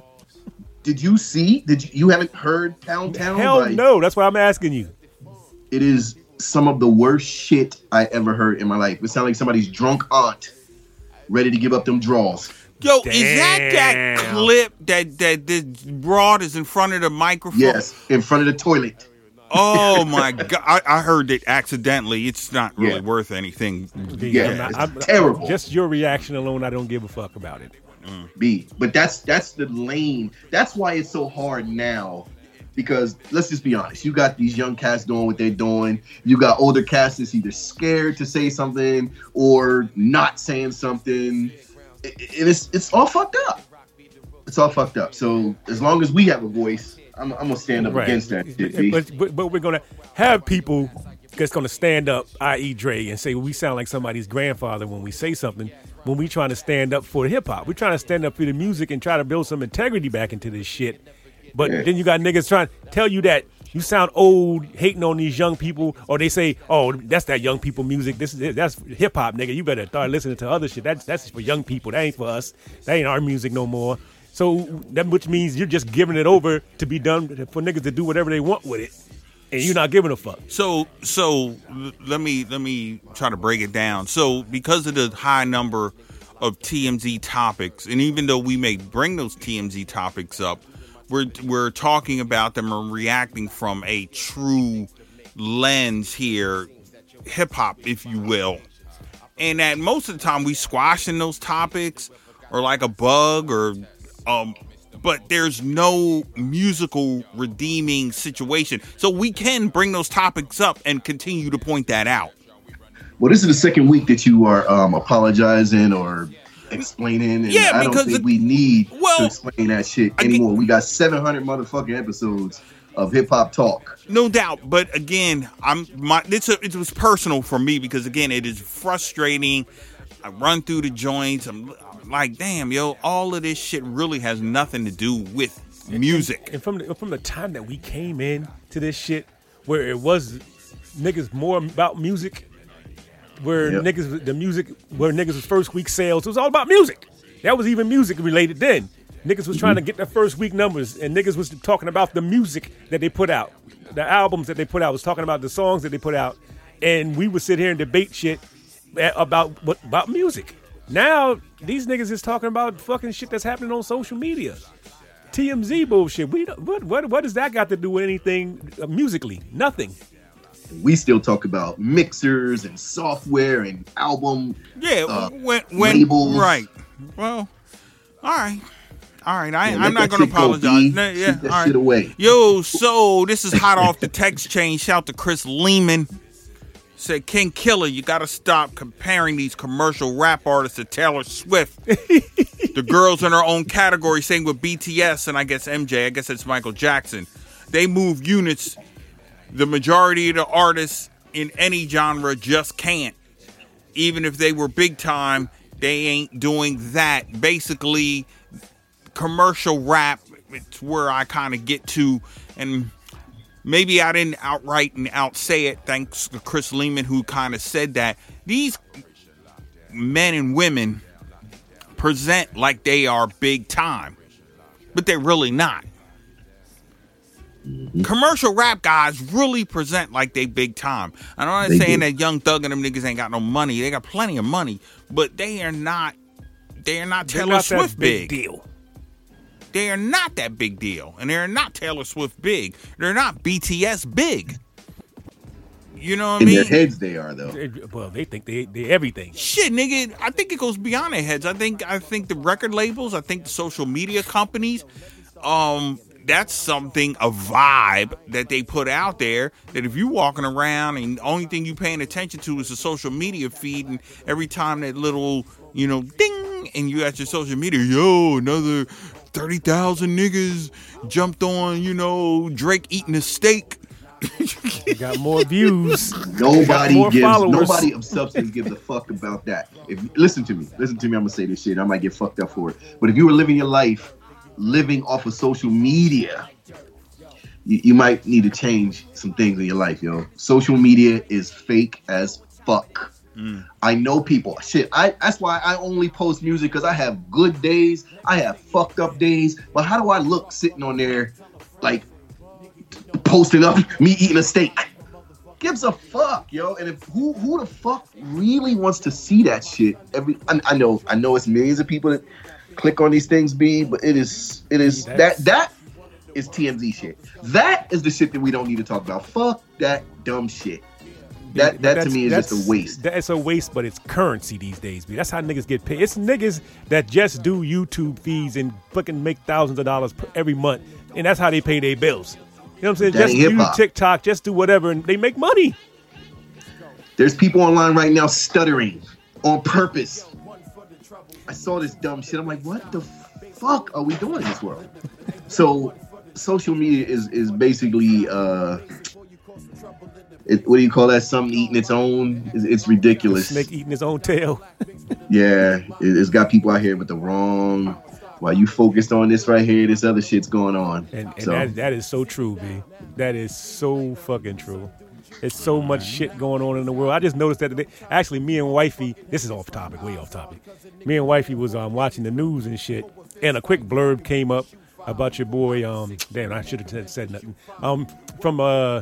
Did you see? Did you, you haven't heard Pound Town? Hell Like, no. That's why I'm asking you. It is some of the worst shit I ever heard in my life. It sounds like somebody's drunk aunt ready to give up them draws. Yo, is that that Damn. clip that that this broad is in front of the microphone? Yes, in front of the toilet. Oh my god! I, I heard it accidentally. It's not really Yeah. worth anything. B, Yeah, I'm not- it's I'm- terrible. Just your reaction alone, I don't give a fuck about it. B. But that's that's the lane. That's why it's so hard now. Because let's just be honest, you got these young cats doing what they're doing. You got older cats that's either scared to say something or not saying something. It, it- it's it's all fucked up. It's all fucked up. So as long as we have a voice, I'm, I'm gonna stand up Right. against that shit. B. But, but, but we're going to have people that's going to stand up, that is. Dre, and say, well, we sound like somebody's grandfather when we say something, when we trying to stand up for hip hop. We're trying to stand up for the music and try to build some integrity back into this shit. But Yeah. then you got niggas trying to tell you that you sound old, hating on these young people, or they say, "Oh, that's that young people music. This is that's hip hop, nigga. You better start listening to other shit. That's that's for young people. That ain't for us. That ain't our music no more." So that which means you're just giving it over to be done for niggas to do whatever they want with it, and you're not giving a fuck. So so l- let me let me try to break it down. So because of the high number of T M Z topics, and even though we may bring those T M Z topics up, we're we're talking about them and reacting from a true lens here, hip hop, if you will. And that most of the time we squashing those topics or like a bug or um but there's no musical redeeming situation. So we can bring those topics up and continue to point that out. Well, this is the second week that you are um, apologizing or explaining, and Yeah, I don't because think it- we need well, to explain that shit I get- anymore. We got seven hundred motherfucking episodes of hip hop talk. No doubt, but again, I'm my it's a, it was personal for me because again, it is frustrating. I run through the joints. I'm, I'm like, damn, yo, all of this shit really has nothing to do with music. And from the, from the time that we came in to this shit, where it was niggas more about music, where Yep. niggas the music where niggas was first week sales, it was all about music. That was even music related then. Niggas was trying to get their first week numbers, and niggas was talking about the music that they put out, the albums that they put out, was talking about the songs that they put out, and we would sit here and debate shit about what about music. Now these niggas is talking about fucking shit that's happening on social media. T M Z bullshit. We don't- what what what does that got to do with anything uh, musically? Nothing. We still talk about mixers and software and album. Yeah, uh, when when labels. right. Well, all right. All right, I, Yeah, I'm let not that going to shit go, apologize. B. No, yeah, Keep that all right. shit away. Yo, so this is hot off the text chain. Shout to Chris Lehman. Said, King Killer, you got to stop comparing these commercial rap artists to Taylor Swift. The girls in their own category, same with B T S and I guess M J. I guess it's Michael Jackson. They move units. The majority of the artists in any genre just can't. Even if they were big time, they ain't doing that. Basically, commercial rap, it's where I kind of get to. And maybe I didn't outright and out say it, thanks to Chris Lehman, who kind of said that these men and women present like they are big time, but they're really not. Mm-hmm. Commercial rap guys really present like they big time. I'm not they saying do. that Young Thug and them niggas ain't got no money. They got plenty of money, but they are not. They are not Taylor not Swift big. big deal. They are not that big deal, and they're not Taylor Swift big. They're not B T S big. You know what I mean? In their heads, they are though. Well, they think they they everything. Shit, nigga. I think it goes beyond their heads. I think I think the record labels. I think the social media companies. Um. That's something, a vibe that they put out there that if you walking around and the only thing you paying attention to is the social media feed, and every time that little, you know, ding, and you at your social media, yo, another thirty thousand niggas jumped on, you know, Drake eating a steak. You got more views. Nobody more gives, followers. Nobody of substance gives a fuck about that. If listen to me, listen to me, I'm gonna say this shit. I might get fucked up for it. But if you were living your life living off of social media, you, you might need to change some things in your life, yo. Social media is fake as fuck. Mm. I know people. Shit, I that's why I only post music, because I have good days, I have fucked up days. But how do I look sitting on there, like posting up me eating a steak? Gives a fuck, yo. And if who who the fuck really wants to see that shit? Every I, I know I know it's millions of people that click on these things, B, but it is it is That's... that that is T M Z shit. That is the shit that we don't need to talk about. Fuck that dumb shit. That that to me is just a waste. That's a waste, but it's currency these days, B. That's how niggas get paid. It's niggas that just do YouTube feeds and fucking make thousands of dollars per, every month, and that's how they pay their bills. You know what I'm saying? That just do hip-hop. TikTok, just do whatever, and they make money. There's people online right now stuttering on purpose. I saw this dumb shit. I'm like, what the fuck are we doing in this world? So, social media is is basically, uh, it, what do you call that? Something eating its own. It's, it's ridiculous. A snake eating its own tail. Yeah, it, it's got people out here with the wrong. While you focused on this right here, this other shit's going on. And, and so. that that is so true, B. That is so fucking true. There's so much shit going on in the world. I just noticed that today. Actually, me and wifey, this is off topic, way off topic. Me and wifey was um, watching the news and shit, and a quick blurb came up about your boy. Um, damn, I should have said nothing. Um, from uh,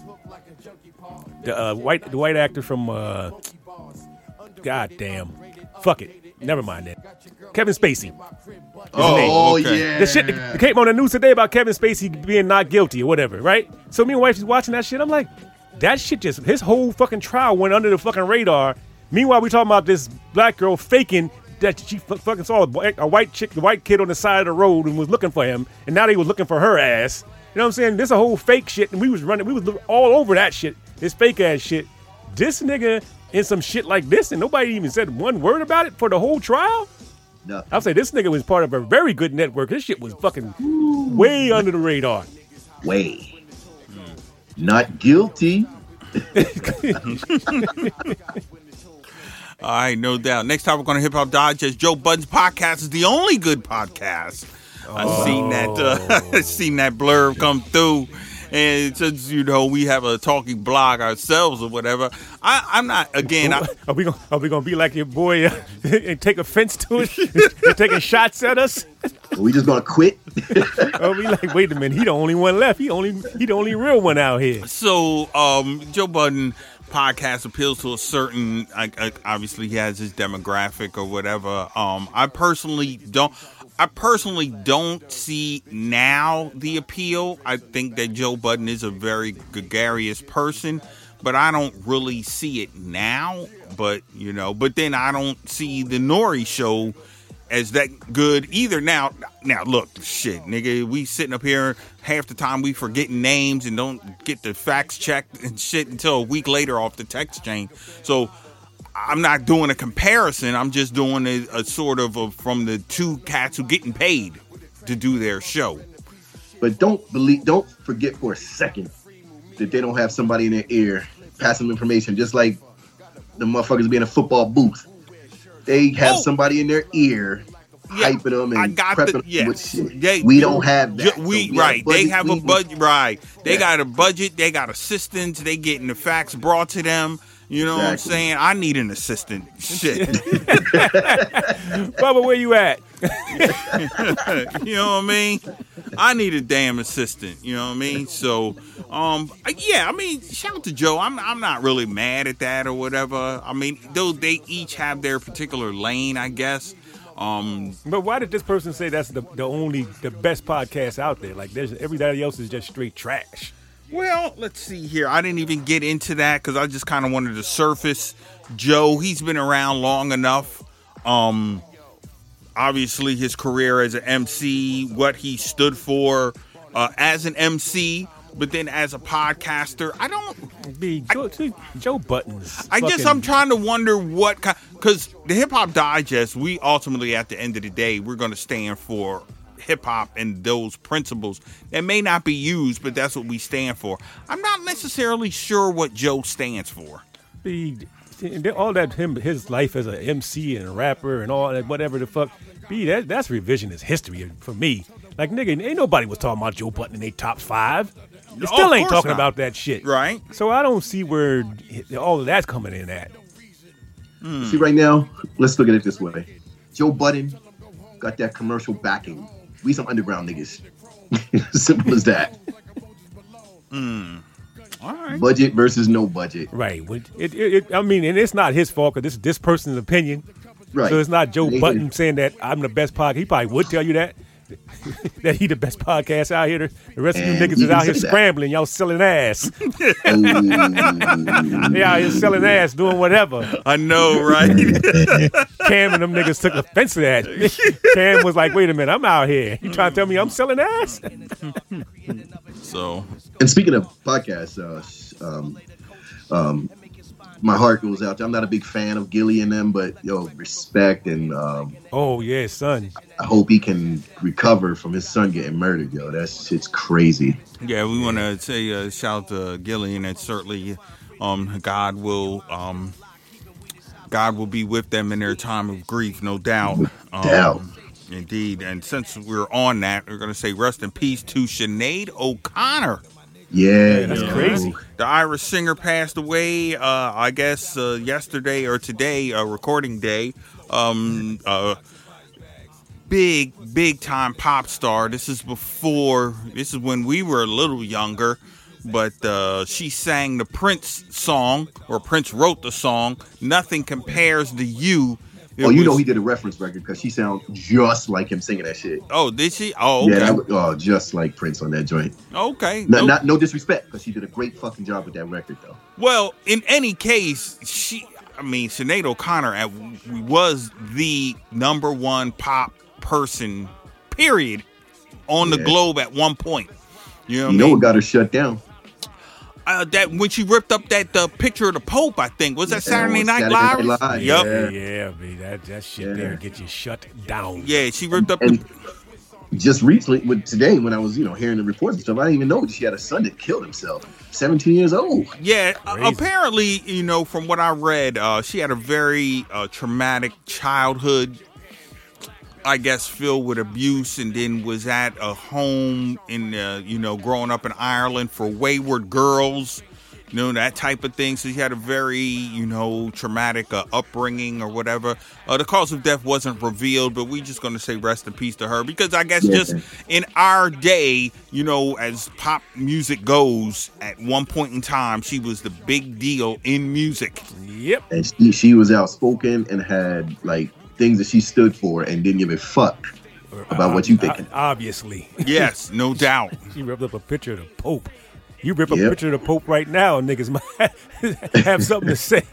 the uh, white the white actor from uh, God damn, fuck it, never mind that. Kevin Spacey. Oh, okay. Yeah. The shit that came on the news today about Kevin Spacey being not guilty or whatever, right? So me and wifey's watching that shit. I'm like, that shit just, his whole fucking trial went under the fucking radar. Meanwhile, we talking about this black girl faking that she f- fucking saw a, a white chick, the white kid on the side of the road and was looking for him, and now they was looking for her ass. You know what I'm saying? This a whole fake shit, and we was running, we was all over that shit, this fake ass shit. This nigga in some shit like this, and nobody even said one word about it for the whole trial? No. I'll say this nigga was part of a very good network. This shit was fucking Ooh. way under the radar. Way. Not guilty. All right, no doubt. Next time we're going to Hip Hop Digest. Joe Budden's podcast is the only good podcast. Oh. I've seen that. Uh, I've seen that blurb come through, and since you know we have a talking blog ourselves or whatever, I, I'm not. Again, I, are we gonna are we gonna be like your boy uh, and take offense to it and taking shots at us? Are we just gonna quit? Are we like, wait a minute? He the only one left. He only he the only real one out here. So, um, Joe Budden podcast appeals to a certain. I, I, obviously, he has his demographic or whatever. Um, I personally don't. I personally don't see now the appeal. I think that Joe Budden is a very gregarious person, but I don't really see it now. But, you know, but then I don't see the Nori show as that good either. Now, now look, shit, nigga, we sitting up here half the time we forgetting names and don't get the facts checked and shit until a week later off the text chain. So I'm not doing a comparison. I'm just doing a, a sort of a, from the two cats who getting paid to do their show. But don't believe, don't forget for a second that they don't have somebody in their ear passing them information, just like the motherfuckers be in a football booth. They have oh. somebody in their ear yeah, hyping them and I got prepping the them yes. with shit. They, we don't have that. ju- We So we right. have They have a we- budget. Right. They Yeah. got a budget. They got assistants. They getting the facts brought to them. You know what I'm Exactly. saying? I need an assistant. Shit. Bubba, where you at? You know what I mean? I need a damn assistant. You know what I mean? So, um, yeah. I mean, shout out to Joe. I'm I'm not really mad at that or whatever. I mean, though they each have their particular lane, I guess. Um, But why did this person say that's the, the only, the best podcast out there? Like, there's everybody else is just straight trash. Well, let's see here. I didn't even get into that because I just kind of wanted to surface Joe. He's been around long enough. Um, obviously, his career as an M C, what he stood for uh, as an M C, but then as a podcaster. I don't. Be Joe, see, Joe Buttons. I guess fucking- I'm trying to wonder what kind. Because the Hip Hop Digest, we ultimately, at the end of the day, we're going to stand for hip hop and those principles that may not be used, but that's what we stand for. I'm not necessarily sure what Joe stands for. Be all that him his life as an M C and a rapper and all that whatever the fuck. Be that that's revisionist history for me. Like nigga, ain't nobody was talking about Joe Button in their top five. They No, still of ain't course talking not. about that shit, Right. So I don't see where all of that's coming in at. See, right now, let's look at it this way. Joe Budden got that commercial backing. We some underground niggas. Simple as that. All right. Budget versus no budget. Right. When- It, it, it, I mean, and it's not his fault because this is this person's opinion. Right. So it's not Joe They- Button saying that I'm the best podcast. He probably would tell you that. That he the best podcast out here. The rest of you And niggas he is can out here say that. scrambling. Y'all selling ass. Ooh. They out here selling ass, doing whatever. I know, right? Cam and them niggas took offense to that. Cam was like, wait a minute, I'm out here. You trying to tell me I'm selling ass? So, And speaking of podcasts, uh, um, um, my heart goes out to, I'm not a big fan of Gilly and them, but yo, respect, and um, Oh, yeah, son. I hope he can recover from his son getting murdered, yo. That shit's crazy. yeah, we want to say uh, shout out to Gillian, and certainly um, God will um, God will be with them in their time of grief, no doubt. Um, doubt. Indeed. And since we're on that, we're going to say rest in peace to Sinead O'Connor. Yeah, That's yo. crazy. The Irish singer passed away, uh, I guess, uh, yesterday or today, uh, recording day. Um, uh, big, big time pop star. This is before, this is when we were a little younger, but uh, she sang the Prince song, or Prince wrote the song, Nothing Compares to You. It Oh, you know was- he did a reference record because she sounds just like him singing that shit. Oh, did she? Oh, okay. Yeah, that, was- oh, just like Prince on that joint. Okay. No, No- not no disrespect, because she did a great fucking job with that record, though. Well, in any case, she, I mean, Sinead O'Connor at, was the number one pop person, period, on the Yeah. globe at one point. You know what You I know mean? what got her shut down? Uh, that when she ripped up that uh, picture of the Pope, I think was that Yeah, Saturday on Night Saturday Live. Night Live. Yep. Yeah, Yeah. yeah, man. That, that shit Yeah. there get you shut down. she ripped up. And The, just recently, with today, when I was, you know, hearing the reports and stuff, I didn't even know that she had a son that killed himself. seventeen years old. yeah. uh, Crazy. apparently, you know, from what I read, uh, she had a very uh, traumatic childhood. I guess filled with abuse, and then was at a home in, uh, you know, growing up in Ireland for wayward girls, you know, that type of thing. So she had a very, you know, traumatic uh, upbringing or whatever. Uh, the cause of death wasn't revealed, but we just going to say rest in peace to her, because I guess Yeah. just in our day, you know, as pop music goes, at one point in time, she was the big deal in music. Yep. And she, she was outspoken and had, like, things that she stood for and didn't give a fuck about what you thinking. O- Obviously. Yes, no doubt. She ripped up a picture of the Pope. You rip up a Yep. picture of the Pope right now, niggas might have something to say.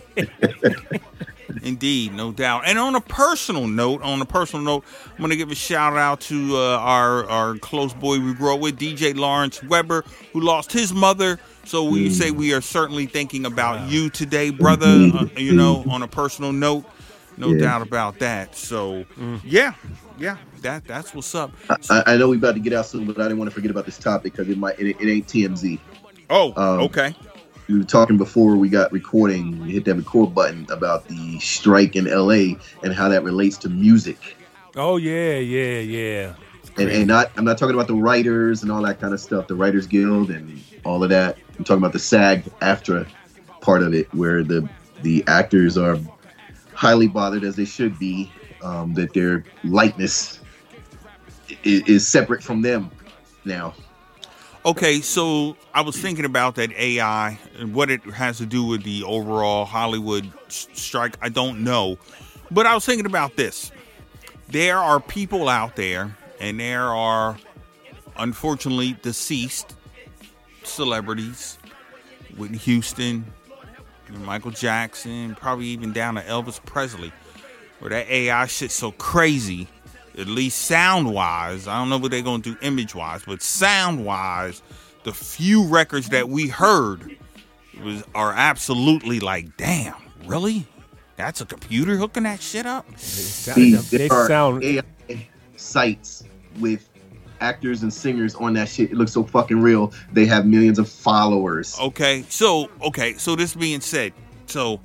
Indeed, no doubt. And on a personal note, on a personal note, I'm going to give a shout out to uh, our our close boy we grew up with, D J Lawrence Weber, who lost his mother. So we say we are certainly thinking about you today, brother. Uh, you know, on a personal note, no Yeah. doubt about that. So yeah, yeah, that that's what's up. I, I know we about to get out soon, but I didn't want to forget about this topic because it might it, it ain't T M Z. Oh, Um, okay. We were talking before we got recording. We hit that record button about the strike in L A and how that relates to music. Oh yeah, yeah, yeah. And, and not, I'm not talking about the writers and all that kind of stuff, the Writers Guild and all of that. I'm talking about the SAG-AFTRA part of it, where the the actors are highly bothered, as they should be, um, that their likeness is, is separate from them now. Okay, so I was thinking about that A I and what it has to do with the overall Hollywood s- strike. I don't know, but I was thinking about this. There are people out there, and there are, unfortunately, deceased celebrities. Whitney Houston, Michael Jackson, probably even down to Elvis Presley, where that A I shit's so crazy, at least sound-wise. I don't know what they're going to do image-wise, but sound-wise, the few records that we heard was are absolutely like, damn, really? That's a computer hooking that shit up? See, they there are sound A I sites with actors and singers on that shit. It looks so fucking real. They have millions of followers. Okay, so okay, so this being said, so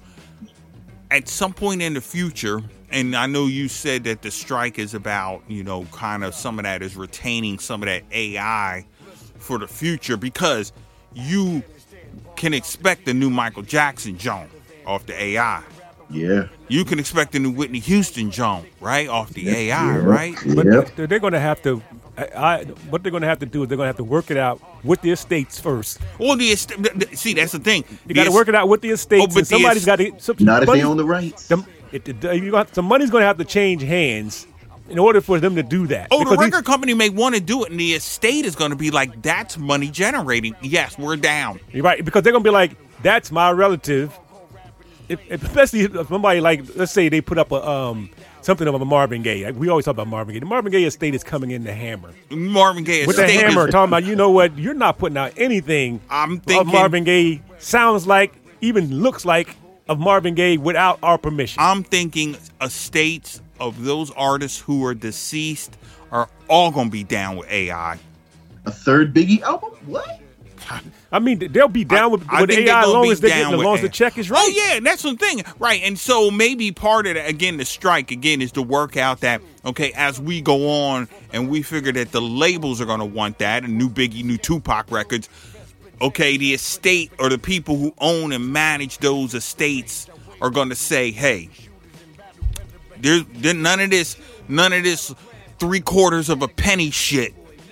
at some point in the future, and I know you said that the strike is about, you know, kind of some of that is retaining some of that A I for the future, because you can expect the new Michael Jackson jump off the A I. Yeah. You can expect the new Whitney Houston jump, right, off the A I, Yep. right? But Yep. they're, they're going to have to. I, I, what they're going to have to do is they're going to have to work it out with the estates first. Well, the est- see, that's the thing. You got to work it out with the estates. Oh, but and the somebody's est- got to. Some, Not if they money's- own the rights. The, it, it, you got, some money's going to have to change hands in order for them to do that. Oh, the Because record company may want to do it, and the estate is going to be like, that's money generating. Yes, we're down. You're right, because they're gonna be like, "That's my relative." If, if, especially if somebody like, let's say they put up a um something of a Marvin Gaye. Like, we always talk about Marvin Gaye. The Marvin Gaye estate is coming in the hammer Marvin Gaye with the estate hammer, is- talking about, you know what? You're not putting out anything. I'm of thinking- Marvin Gaye sounds like, even looks like, of Marvin Gaye without our permission. I'm thinking estates of those artists who are deceased are all going to be down with A I. A third Biggie album? What? I mean, they'll be down with, I with think A I they're as gonna long be as they down get, as with long as A I. the check is right. Oh yeah, that's the thing, right? And so maybe part of that, again, the strike again is to work out that, okay, as we go on and we figure that the labels are going to want that, and new Biggie, new Tupac records. Okay, the estate or the people who own and manage those estates are going to say, hey, there's there, none of this, none of this three quarters of a penny shit.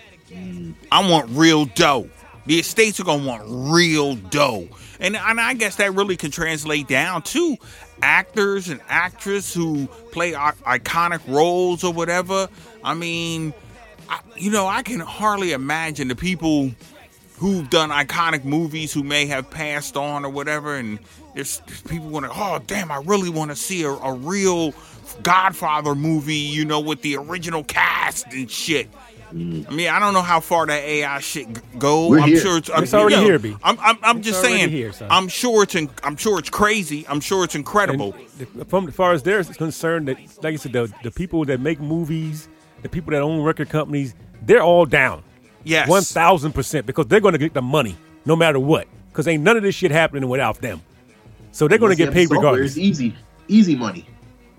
I want real dough. The estates are going to want real dough. And, and I guess that really can translate down to actors and actresses who play I- iconic roles or whatever. I mean, I, you know, I can hardly imagine the people who've done iconic movies who may have passed on or whatever. And there's, there's people want to, oh, damn, I really want to see a, a real Godfather movie, you know, with the original cast and shit. I mean, I don't know how far that A I shit g- go. We're I'm here. sure it's, I'm, It's already you know, here, B. I'm, I'm, I'm It's just already saying. here, son. I'm sure it's, in, I'm sure it's crazy. I'm sure it's incredible. And from as far as they're concerned, that like I said, the, the people that make movies, the people that own record companies, they're all down. Yes. One thousand percent, because they're going to get the money no matter what. Because ain't none of this shit happening without them. So they're going to Unless get you have paid the software, regardless. It's easy, easy money.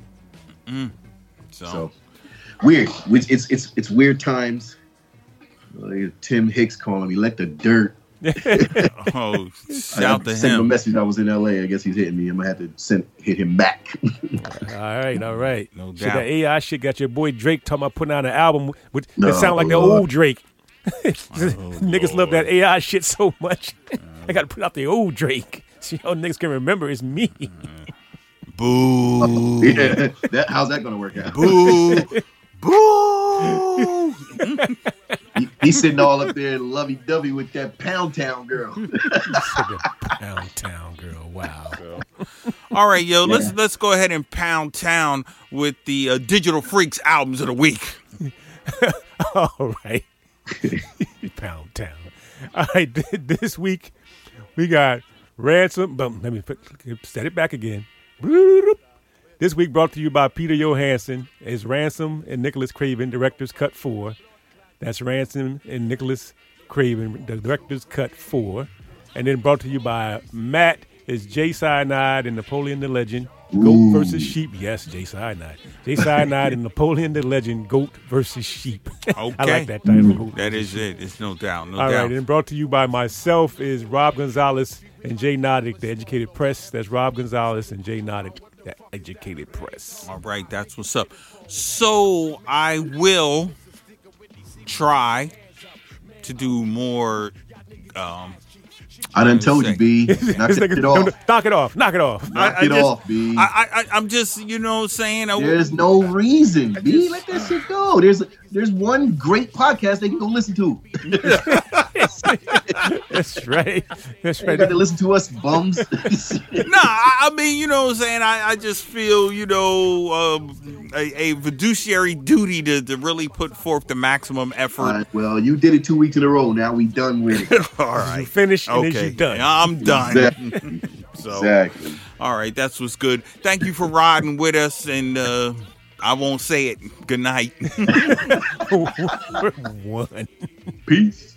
So, So weird. It's it's it's, it's weird times. Uh, Tim Hicks calling me. Let the dirt. oh, I shout to sent him a him. message. I was in L A. I guess he's hitting me. I'm gonna have to send hit him back. All right, all right. No Shit, doubt. that A I shit got your boy Drake talking about putting out an album with that No, sound like the Lord. old Drake. Niggas love that A I shit so much. I got to put out the old Drake. See how niggas can remember it's me. Boo. Yeah, that, how's that gonna work out? Boo. Boo. He, he's sitting all up there lovey-dovey with that Pound Town girl. Pound Town girl, wow. All right, yo, let's Yeah. let's go ahead and pound town with the uh, Digital Freaks albums of the week. All right. Pound Town. All right, th- this week we got Ransom. But let me put, set it back again. This week brought to you by Peter Johansson is Ransom and Nicholas Craven, Director's Cut four. That's Ransom and Nicholas Craven, the Director's Cut four. And then brought to you by Matt is Jay Cyanide and Napoleon the Legend. Goat Ooh. versus sheep. Yes, Jay Cyanide. Jay Cyanide and Napoleon the Legend. Goat versus sheep. Okay. I like that title. Goat That versus is it. It's no doubt. No All doubt. right, and brought to you by myself is Rob Gonzalez and Jay Nodick, the Educated Press. That's Rob Gonzalez and Jay Nodick, the Educated Press. All right, that's what's up. So I will try to do more. Um, I done told you, B. Knock This it nigga- off. knock it off. Knock it off. Knock I it just- off, B. I, I, I'm just, you know, what I'm saying. I, There's no reason, B. Let that shit go. There's there's one great podcast they can go listen to. That's right. That's They right. got to listen to us bums. Nah, I, I mean, you know what I'm saying? I, I just feel, you know, um, a, a fiduciary duty to, to really put forth the maximum effort. All right, well, you did it two weeks in a row. Now we done with it. All right. You finish and Okay. then you done. I'm done. Exactly. So, Exactly. all right, that's what's good. Thank you for riding with us, and uh, I won't say it. Good night. One. Peace.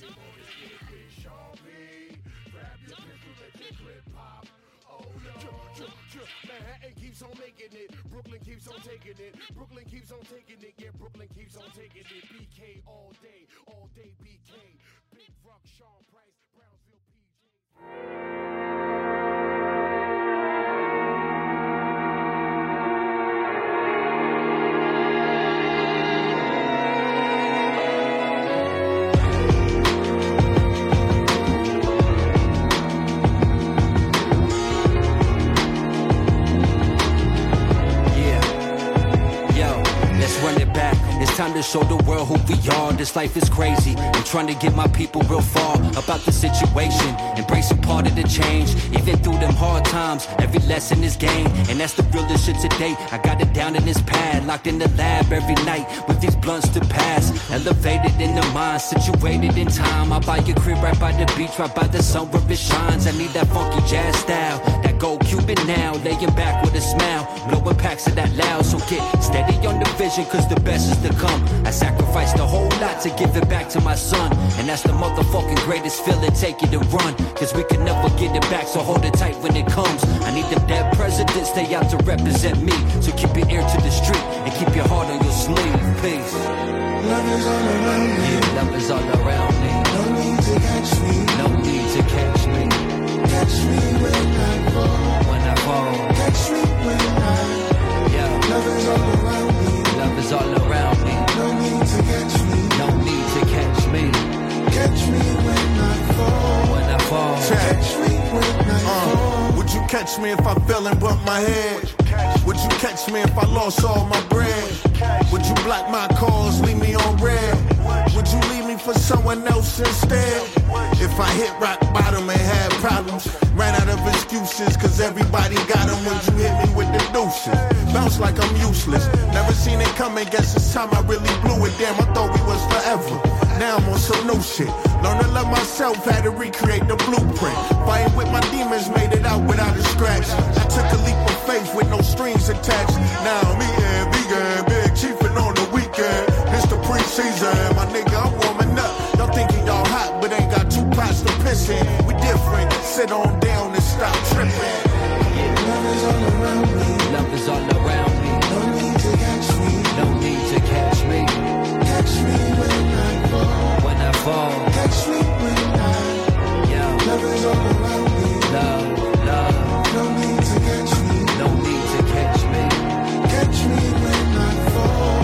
It's time to show the world who we are. This life is crazy. I'm trying to get my people real far about the situation. Embracing part of the change. Even through them hard times, every lesson is gained. And that's the realest shit today. I got it down in this pad. Locked in the lab every night with these blunts to pass. Elevated in the mind, situated in time. I buy a crib right by the beach, right by the sun where it shines. I need that funky jazz style, that gold Cuban now. Laying back with a smile, blowing packs of that loud. So get steady on the vision, cause the best is to come. I sacrificed a whole lot to give it back to my son. And that's the motherfucking greatest feeling, take it and run. Cause we can never get it back, so hold it tight when it comes. I need them dead presidents, stay out to represent me. So keep your ear to the street and keep your heart on your sleeve. Peace. Love is all around me. Yeah, love is all around me. No need to catch me. No need to catch me. Catch me when I fall. When I fall. Catch me when I. Yeah. Love is all around me. Love is all around me. No need to catch me. No need to catch me. Catch me when I fall. When I fall. Catch me when I fall. Would you catch me if I fell and bumped my head? Would you catch me if I lost all my bread? Would you block my calls, leave me on red? Would you leave me for someone else instead? If I hit rock bottom and had problems, ran out of excuses cause everybody got them when you hit me with the deuces. Bounce like I'm useless, never seen it coming, guess it's time I really blew it. Damn, I thought we was forever, now I'm on some new shit. Learn to love myself, had to recreate the blueprint. Fighting with my demons, made it out without a scratch. I took a leap of faith with no strings attached. Now I'm eating vegan, big chiefin' on the weekend. It's the preseason, my nigga, I'm warming up. Y'all thinking y'all hot, but ain't got two pots to piss in. We different, sit on down and stop tripping. Love is all around me. Love is all around me. No need to catch me. No need to catch me. Catch me when I fall. When I fall. Catch me when I. Yeah. Love is all around me. Love, love. No need to catch me. No need to catch me. Catch me when I fall.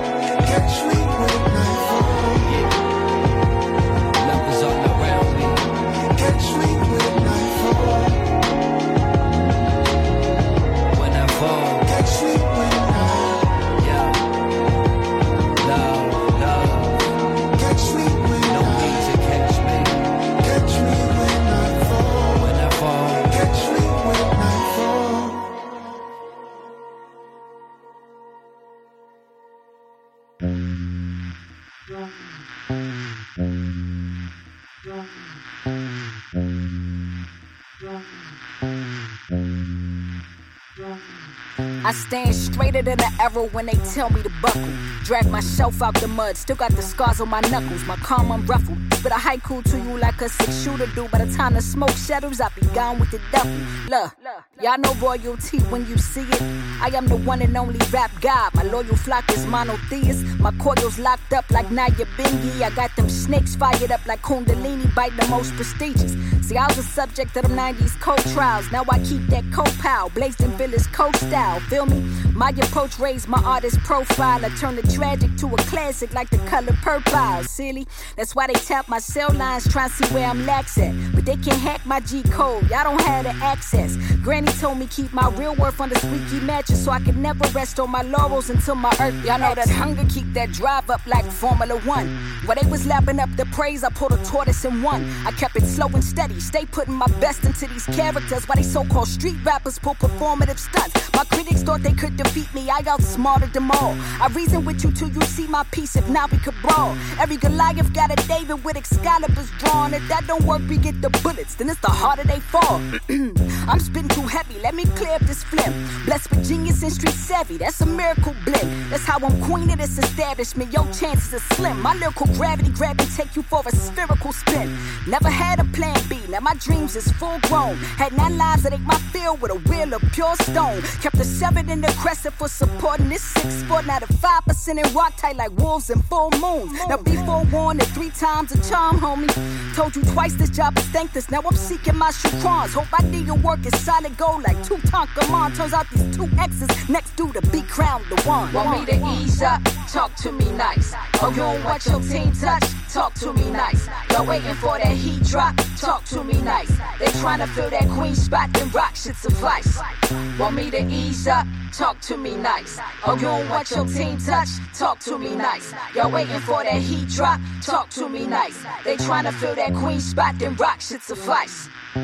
Catch me when I fall. Love is all around me. Catch me when I fall. When I fall. Catch me when I. Yeah. Love, love. Catch me when No I. need to catch me. Catch me when I fall. When I fall. Catch me when I fall. I stand straighter than an arrow when they tell me to buckle. Drag myself out the mud, still got the scars on my knuckles. My calm unruffled, spit a haiku to you like a six shooter do. By the time the smoke settles, I'll be gone with the duffy. Look, y'all know royalty when you see it. I am the one and only rap god. My loyal flock is monotheist. My coils locked up like Naya Bingi. I got them snakes fired up like Kundalini, bite the most prestigious. See, I was a subject of them nineties cold trials. Now I keep that cold pow, blazed in Village cold style. Feel me? My approach raised my artist profile. I turn the tragic to a classic like the color purple. Silly, that's why they tap my cell lines, trying to see where I'm lax at. But they can't hack my G code. Y'all don't have the access. Granny told me keep my real worth on the squeaky mattress, so I could never rest on my laurels until my earth. Y'all know that hunger keep that drive up like Formula One. While they was lapping up the praise, I pulled a tortoise in one. I kept it slow and steady, stay putting my best into these characters. While they so-called street rappers pull performative stunts. My critics thought they could defeat me, I outsmarted them all. I reason with you till you see my piece, if not we could brawl. Every Goliath got a David with Excaliburs drawn. If that don't work, we get the bullets, then it's the harder they fall. I'm spitting too heavy, let me clear up this phlegm. Blessed with genius and street savvy, that's a miracle blend. That's how I'm queen of this establishment, your chances are slim. My lyrical gravity grab and take you for a spherical spin. Never had a plan B, now my dreams is full grown. Had nine lives that ain't my field with a wheel of pure stone. Kept a seven in the crescent for supporting this six foot. Now the five percent in rock tight like wolves and full moons. Now be forewarned and three times a charm, homie. Told you twice this job is thankless, now I'm seeking my shukrans. Hope I do your work is solid gold like Tutankhamun. Turns out these two X's next due to be crowned the one. Want me to ease up? Talk to me nice. Oh, you don't want your team touch? Talk to me nice. Y'all waiting for that heat drop? Talk to me nice. They trying to fill that queen spot, then rock shit suffice. Want me to ease up? Talk to me nice. Oh, you don't want your team touch? Talk to me nice. Y'all waiting for that heat drop? Talk to me nice. They trying to fill that queen spot, then rock shit suffice.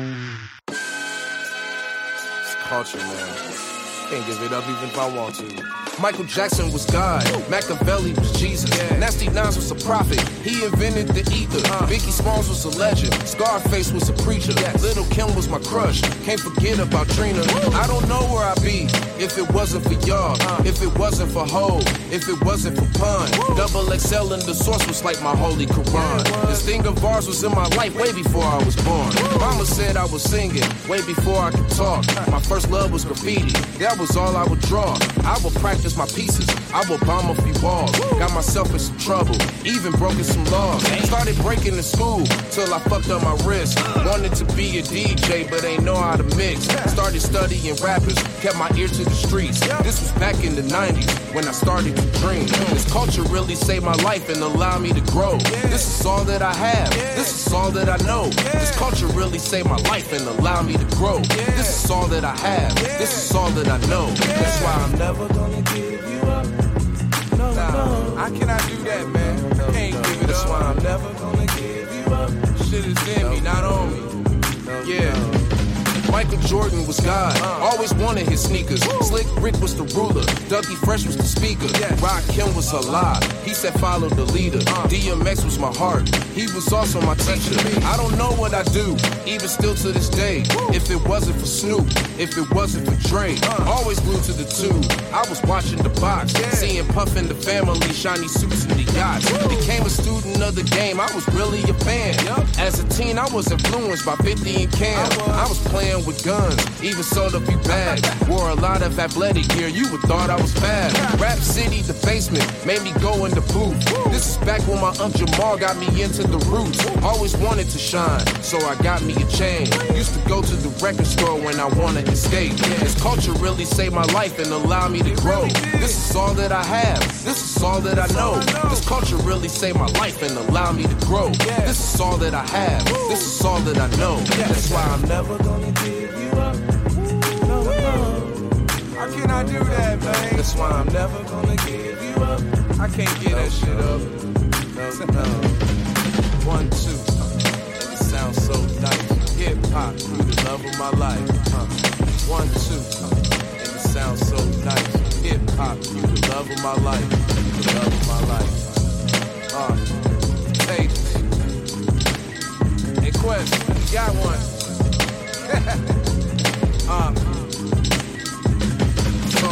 It's culture, man. Can't give it up even if I want to. Michael Jackson was God, Machiavelli was Jesus, yeah. Nasty Nines was a prophet, he invented the ether. uh. Biggie Smalls was a legend, Scarface was a preacher, yes. Little Kim was my crush, can't forget about Trina. Woo. I don't know where I'd be if it wasn't for y'all, uh. if it wasn't for Ho, if it wasn't for Pun. Woo. Double X L in the source was like my holy Quran. Yeah, this thing of ours was in my life way before I was born. Woo. Mama said I was singing way before I could talk. My first love was graffiti, that was all I would draw. I would practice my pieces, I will bomb a few walls. Got myself in some trouble, even broken some laws. Started breaking in school till I fucked up my wrist. Wanted to be a D J, but ain't know how to mix. Started studying rappers, kept my ear to the streets. This was back in the nineties when I started to dream. This culture really saved my life and allowed me to grow. This is all that I have, this is all that I know. This culture really saved my life and allowed me to grow. This is all that I have, this is all that I know. That's why I'm never gonna give you up. No, no. How can I do that, man? No, Can't no. give it That's up. That's why I'm never gonna give you up. Shit is in no. me, not on me. No, yeah. No. Michael Jordan was God, always wanted his sneakers. Slick Rick was the ruler, Dougie Fresh was the speaker. Rakim was alive, he said follow the leader. D M X was my heart, he was also my teacher. I don't know what I do, even still to this day. If it wasn't for Snoop, if it wasn't for Dre, always glued to the tube. I was watching the box, seeing Puff and the family, shiny suits and the yachts. Became a student of the game, I was really a fan. As a teen, I was influenced by fifty and Cam. I was playing with guns, even sold a few bags. Wore a lot of athletic gear, you would thought I was bad. Rap City, the basement, made me go in the booth. This is back when my Unc Jamal got me into the roots. Always wanted to shine, so I got me a chain. Used to go to the record store when I wanna escape. This culture really saved my life and allowed me to grow. This is all that I have, this is all that I know. This culture really saved my life and allowed me to grow. This is all that I have, this is all that I know. That's why I'm never gonna give you up. No, no. How can I do that, man? That's why I'm never gonna give you up. I can't get no, that shit up. No, no. One, two. It sounds so nice. Hip hop, you the love of my life. Uh. One, two. And it sounds so nice. Hip hop, you the love of my life. The love of my life. Uh. Pages. Hey, Quest, you got one. uh. So.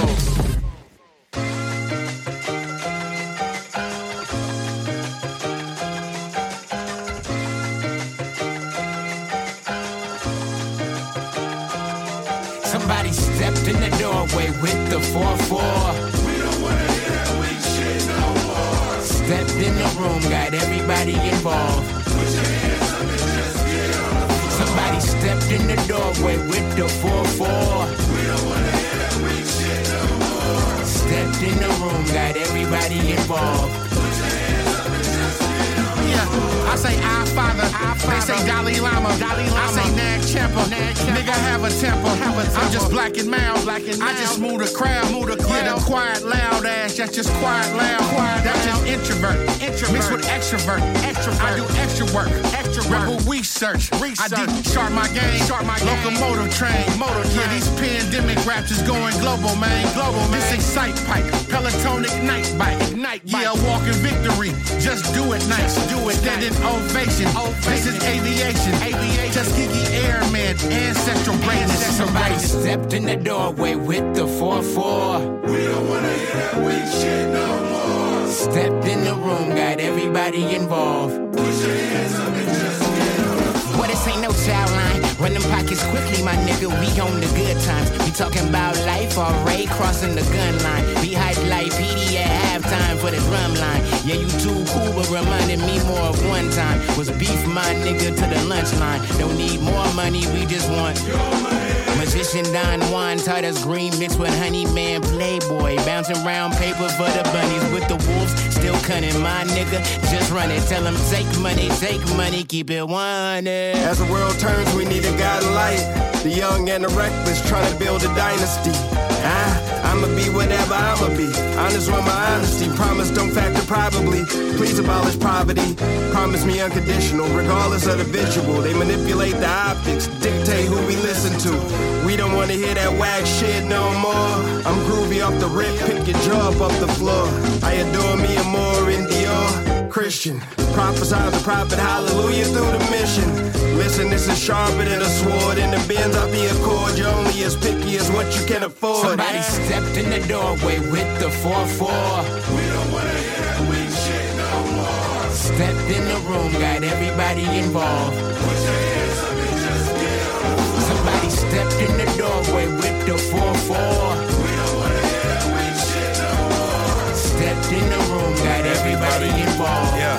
stepped in the doorway with the four four. We don't wanna hear that weak shit no more. Stepped in the room, got everybody involved. Put your hands up and just get on the floor. Somebody stepped in the doorway with the four four. We don't wanna hear that weak shit no more. Stepped in the room, got everybody involved. Put your hands up and just get on the Yeah, floor. I say I father. They say Dalai Lama. I say Nag Champa. Nigga have a temper. I'm just black and mild. I just move the crowd. Yeah, the quiet loud ass. That's just quiet loud. That's just introvert. Mixed with extrovert. I do extra work. Rebel research. I deep sharp my game. Locomotive train. Yeah, these pandemic raps is going global, man. Global, man. This excite pipe. Pelotonic night bite. Ignite. Yeah, walking victory. Just do it nice. Do it. Standing ovation. This is aviation. Tuskegee Airman. Ancestral greatness. Somebody stepped in the doorway with the four four. We don't wanna hear that weak shit no more. Stepped in the room, got everybody involved. Put your hands up and just get on the floor. Well, this ain't no child line. Run them pockets quickly, my nigga. We on the good times. We talking about life or Ray crossing the gun line. Be hype like P D at halftime for the drum line. Yeah, you too cool, but reminded me more of one time. Was beef my nigga to the lunch line. Don't need more money, we just want your money. Magician Don Juan taught us green mixed with honey man playboy. Bouncing round paper for the bunnies with the wolves. Still cunning, my nigga. Just run it. Tell them take money, take money, keep it one. As the world turns, we need a guiding light. The young and the reckless trying to build a dynasty. Ah, I'ma be whatever I'ma be. Honest with my honesty. Promise don't factor probably. Please abolish poverty. Promise me unconditional, regardless of the visual. They manipulate the optics, dictate who we listen to. We don't wanna hear that whack shit no more. I'm groovy off the rip, pick your jaw up off the floor. I adore me and more in Dior. Christian, prophesy the prophet, hallelujah through the mission. Listen, this is sharper than a sword. In the bins, I'll be a cord. You're only as picky as what you can afford. Somebody stepped in the doorway with the four four. We don't wanna hear that weak shit no more. Stepped in the room, got everybody involved. Put your hands up and just get on the floor. Somebody stepped in the doorway with the four four. We don't wanna hear that weak shit no more. Stepped in the room, got everybody involved. Yeah.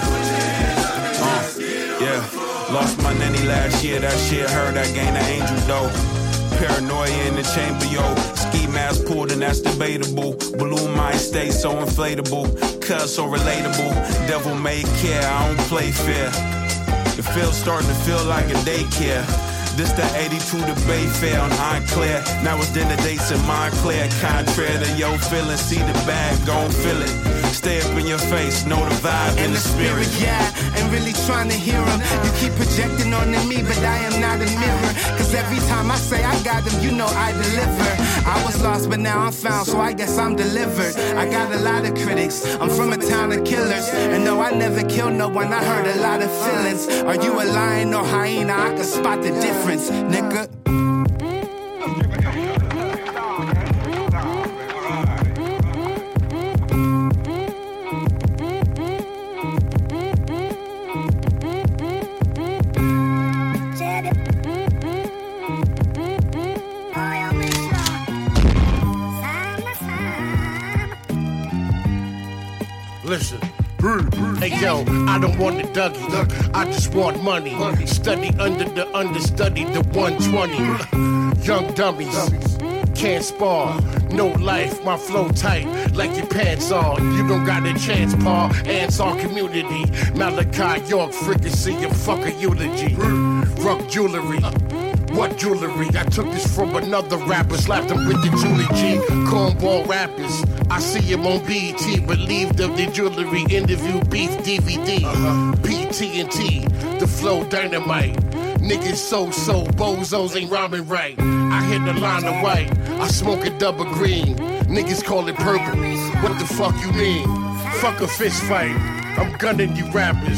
Uh, yeah. Lost my nanny last year. That shit hurt. I gained an angel though. Paranoia in the chamber, yo. Ski mask pulled and that's debatable. Balloon mind stay so inflatable. Cuz so relatable. Devil may care, I don't play fair. The field's starting to feel like a daycare. This the eighty-two to Bayfair on Enclair. Now it's dinner dates in Montclair. Contrary to your feelings, see the bag, gon' feel it. Stay up in your face, know the vibe and the spirit. Yeah, and really trying to hear him. You keep projecting onto me, but I am not a mirror. Cause every time I say I got them, you know I deliver. I was lost, but now I'm found, so I guess I'm delivered. I got a lot of critics, I'm from a town of killers. And though I never killed no one, I heard a lot of feelings. Are you a lion or hyena? I can spot the difference, nigga. Listen. Hey yo, I don't want the Dougie. I just want money. Study under the understudy, the one twenty. Young dummies. Can't spar, no life, my flow tight, like your pants on. You don't got a chance, Paul. Ants on community. Malachi York, fricassee, and fuck a eulogy. Rock jewelry. What jewelry? I took this from another rapper, slapped him with the Julie G. Cornball rappers. I see him on B E T, relieved of the jewelry. Interview beef D V D. P T and T, the flow dynamite. Niggas so-so, bozos ain't rhyming right. I hit the line of white, I smoke a double green. Niggas call it purple, what the fuck you mean? Fuck a fist fight, I'm gunning you rappers.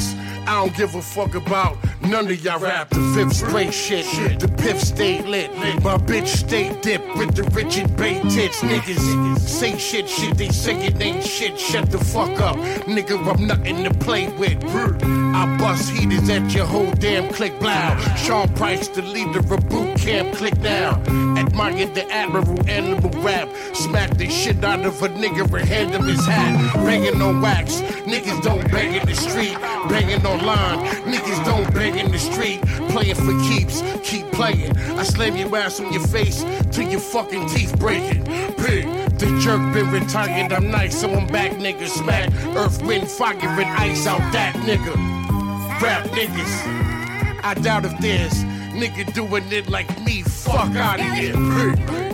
I don't give a fuck about none of y'all rap. The fifth spray shit, the piff stay lit. My bitch stay dipped with the Richard Bay tits. Niggas say shit, shit, they say it ain't shit. Shut the fuck up, nigga, I'm nothing to play with. I bust heaters at your whole damn click blow. Sean Price, the leader of boot camp, click down. Admire the admiral, animal rap. Smack the shit out of a nigga and hand him his hat. Banging on wax, niggas don't bang in the street. Banging online, niggas don't bang in the street. Playing for keeps, keep playing. I slam your ass on your face till your fucking teeth breaking. Pig, the jerk been retired, I'm nice, so I'm back, nigga. Smack, earth, wind, fire, and ice out that nigga. Rap niggas, I doubt if there's nigga doing it like me. Fuck out of here. Pig.